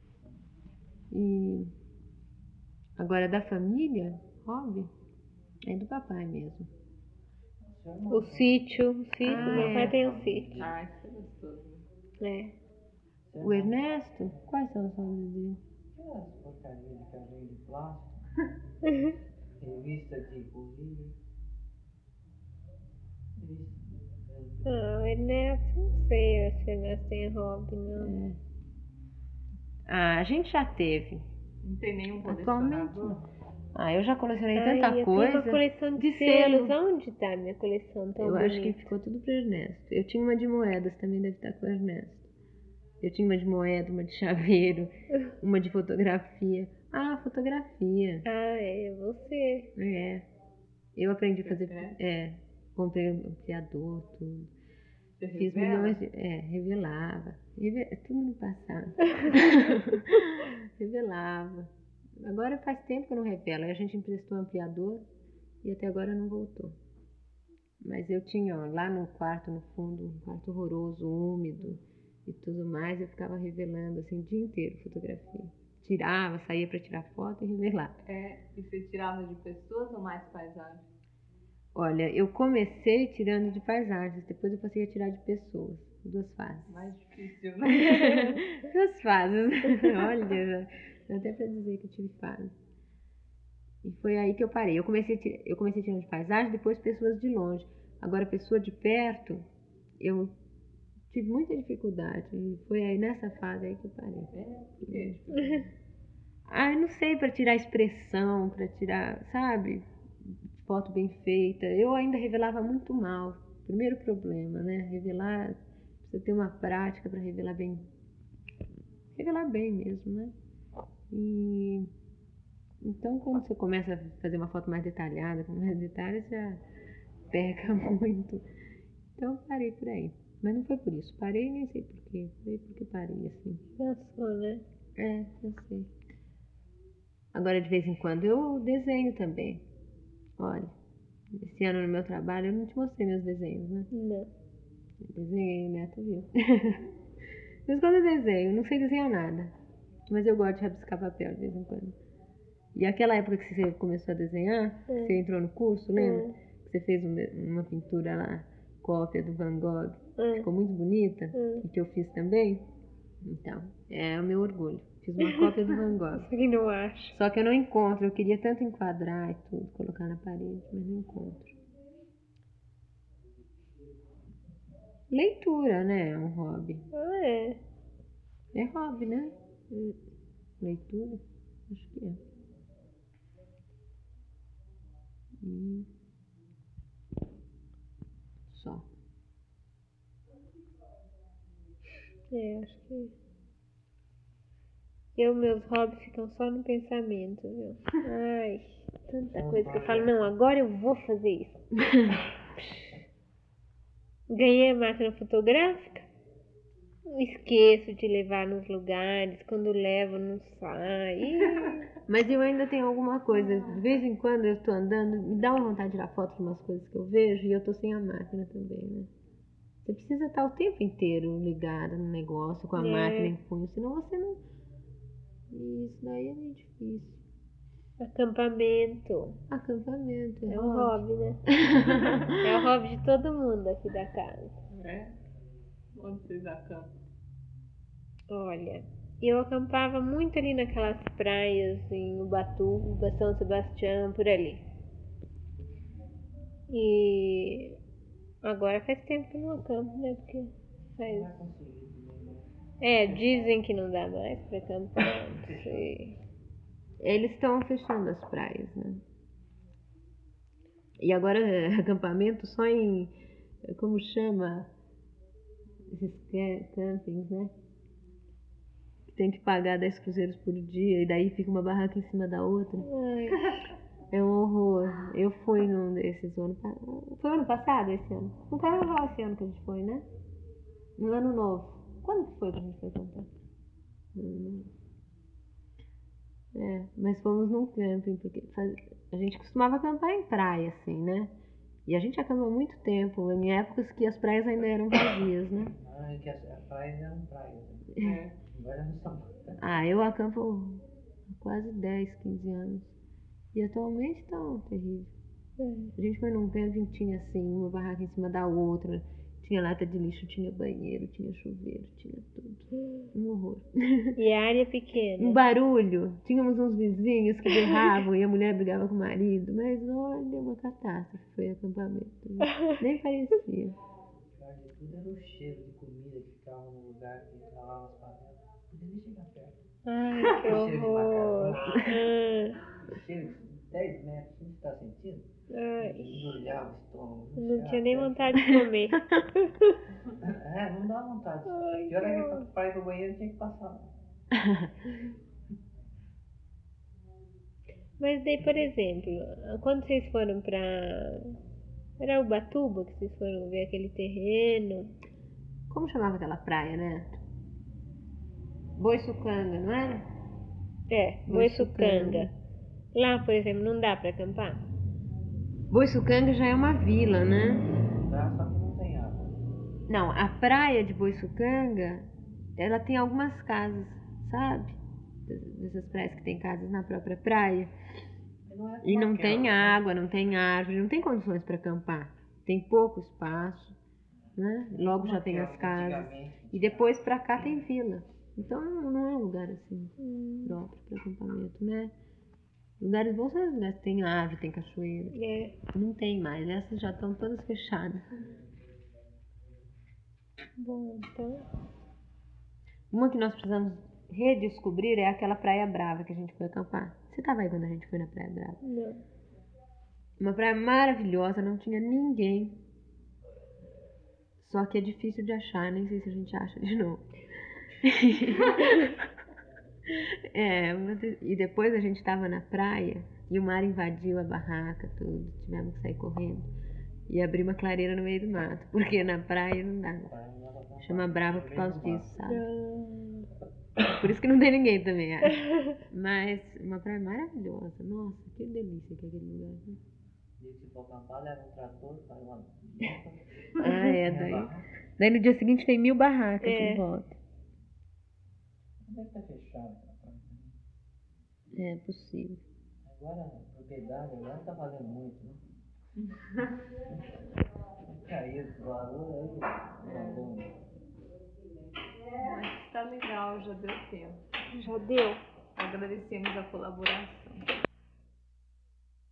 E agora da família, hobby, é do papai mesmo. O sítio, o sítio, Ah, meu pai é. tem um sítio. Ah, isso é gostoso. É. O Ernesto, quais são os hobbies dele? Aquelas porcarias de carrinho de plástico, revista de corrida. Ah, o Ernesto, não sei se o Ernesto tem hobby, não. É. Ah, a gente já teve. Não tem nenhum Atualmente colecionador? Ah, eu já colecionei Ai, tanta eu coisa. tenho uma coleção de, de selos. selo. Onde tá a minha coleção tão Eu bonita? acho que ficou tudo pro Ernesto. Eu tinha uma de moedas, também deve estar com o Ernesto. Eu tinha uma de moeda, uma de chaveiro, uma de fotografia. Ah, fotografia. Ah, é você. É. Eu aprendi a Você fazer. quer? É. Comprei um ampliador, tudo. Você Fiz revela? milhões de. É, revelava. Reve... Tudo no passado. Revelava. Agora faz tempo que eu não revelo. Aí a gente emprestou um ampliador e até agora não voltou. Mas eu tinha, ó, lá no quarto, no fundo, um quarto horroroso, úmido. e tudo mais. Eu ficava revelando assim o dia inteiro fotografia. Tirava, saía para tirar foto e revelar. É, e você tirava de pessoas ou mais paisagens? Olha, eu comecei tirando de paisagens, depois eu passei a tirar de pessoas. Duas fases. Mais difícil, né? Duas fases. Olha, dá até para dizer que eu tive fase. E foi aí que eu parei. Eu comecei, a tirar, eu comecei tirando de paisagem, depois pessoas de longe. Agora, pessoa de perto, eu tive muita dificuldade. E foi aí nessa fase aí que eu parei. É, por quê? Ah, eu não sei, para tirar expressão, para tirar, sabe, foto bem feita. Eu ainda revelava muito mal. Primeiro problema, né? Revelar, precisa ter uma prática para revelar bem. Revelar bem mesmo, né? E então, quando você começa a fazer uma foto mais detalhada, com mais detalhes, já peca muito. Então, parei por aí. Mas não foi por isso. Parei nem sei por quê. Parei porque parei, assim. Cansou, né? É, eu sei. Agora, de vez em quando, eu desenho também. Olha, esse ano no meu trabalho, eu não te mostrei meus desenhos, né? Não. Eu desenhei, o Neto viu. De vez em quando eu desenho. Não sei desenhar nada. Mas eu gosto de rabiscar papel de vez em quando. E aquela época que você começou a desenhar, É. você entrou no curso, lembra? É. Que você fez uma, uma pintura lá, cópia do Van Gogh. É. Ficou muito bonita. É. E que eu fiz também. Então, é o meu orgulho. Fiz uma cópia do Van Gogh. Isso aqui não acho. Só que eu não encontro. Eu queria tanto enquadrar e tudo, colocar na parede, mas não encontro. Leitura, né? É um hobby. Ah, é. É hobby, né? Leitura? Acho que é. E... só. É, acho que. Eu, meus hobbies ficam só no pensamento, viu? Ai, tanta coisa que eu falo, não, agora eu vou fazer isso. Ganhei a máquina fotográfica, esqueço de levar nos lugares, quando levo não sai. Mas eu ainda tenho alguma coisa, de vez em quando eu tô andando, me dá uma vontade de tirar foto de umas coisas que eu vejo e eu tô sem a máquina também, né? Você precisa estar o tempo inteiro ligada no negócio, com a É. máquina em punho, senão você não... Isso daí é meio difícil. Acampamento. Acampamento, é, É um hobby, né? É o hobby de todo mundo aqui da casa. É? Onde vocês acampam? Olha, eu acampava muito ali naquelas praias em Ubatuba, São Sebastião, por ali. E agora faz tempo que eu não acampo, né? Porque faz... Vai conseguir também, né? É, dizem que não dá mais pra acampar, não sei. Eles estão fechando as praias, né? E agora é acampamento só em... como chama? Esses ca- campings, né? Tem que pagar dez cruzeiros por dia e daí fica uma barraca em cima da outra. Ai, É um horror. Eu fui num desses ano passado. Foi ano passado esse ano? No carnaval esse ano que a gente foi, né? No ano novo. Quando que foi que a gente foi acampar? Hum. É, mas fomos num camping, porque faz... a gente costumava acampar em praia, assim, né? E a gente acampa há muito tempo, em épocas que as praias ainda eram vazias, né? Ah, é que as as praias eram praias. Né? É. Agora não são. Ah, eu acampo há quase dez, quinze anos. E atualmente tá um terrível. A gente foi num camping, tinha assim, uma barraca em cima da outra. Tinha lata de lixo, tinha banheiro, tinha chuveiro, tinha tudo. Um horror. e a área é Um pequena. barulho. Tínhamos uns vizinhos que berravam e a mulher brigava com o marido. Mas olha, uma catástrofe foi acampamento. Nem parecia. Pior de tudo era o cheiro de comida que ficava no lugar que lavava as panelas. Não podia nem chegar perto. Ai, que Cheiro de horror. macarrão. Ah, Cheiro de dez metros, você está sentindo? ai, Embrulhava o estômago. não cheirava tinha nem até- vontade de comer. É, não dá vontade. Ai, Pior é que que para ir pro banheiro tinha que passar. Mas daí, por exemplo, quando vocês foram pra... Era Ubatuba que vocês foram ver aquele terreno? Como chamava aquela praia, né? Boiçucanga, não era? É, Boiçucanga. Lá, por exemplo, não dá pra acampar? Boiçucanga já é uma vila, né? Dá, só que não tem água. Não, a praia de Boiçucanga ela tem algumas casas, sabe? Dessas praias que tem casas na própria praia. Não é E não qualquer, tem né? água, não tem árvore, não tem condições para acampar. Tem pouco espaço, né? Logo já tem as casas. Antigamente, E depois para cá tem vila. Então não é um lugar assim Hum, próprio para acampamento, né? Lugares bons são os lugares que tem árvore, tem cachoeira. é. Não tem mais, essas já estão todas fechadas. Bom, então. Uma que nós precisamos redescobrir é aquela Praia Brava que a gente foi acampar. Você estava aí quando a gente foi na Praia Brava? Não. Uma praia maravilhosa, não tinha ninguém. Só que é difícil de achar, nem sei se a gente acha de novo. É, mas- e depois a gente estava na praia e o mar invadiu a barraca, tudo. Tivemos que sair correndo e abrir uma clareira no meio do mato, porque na praia não dá. Chama Brava por causa disso, sabe? Por isso que não tem ninguém também, acho. Mas uma praia maravilhosa. Nossa, que delícia que é aquele lugar. Né? E se for acampar, leva um trator, faz uma. Ah, é, daí. Daí no dia seguinte tem mil barracas É. em volta. Deve estar fechado aquela praia também. É possível. Agora, a propriedade agora tá valendo muito, né? Caiu o valor aí, tá bom. Mas tá legal, já deu tempo. Já deu. Agradecemos a colaboração.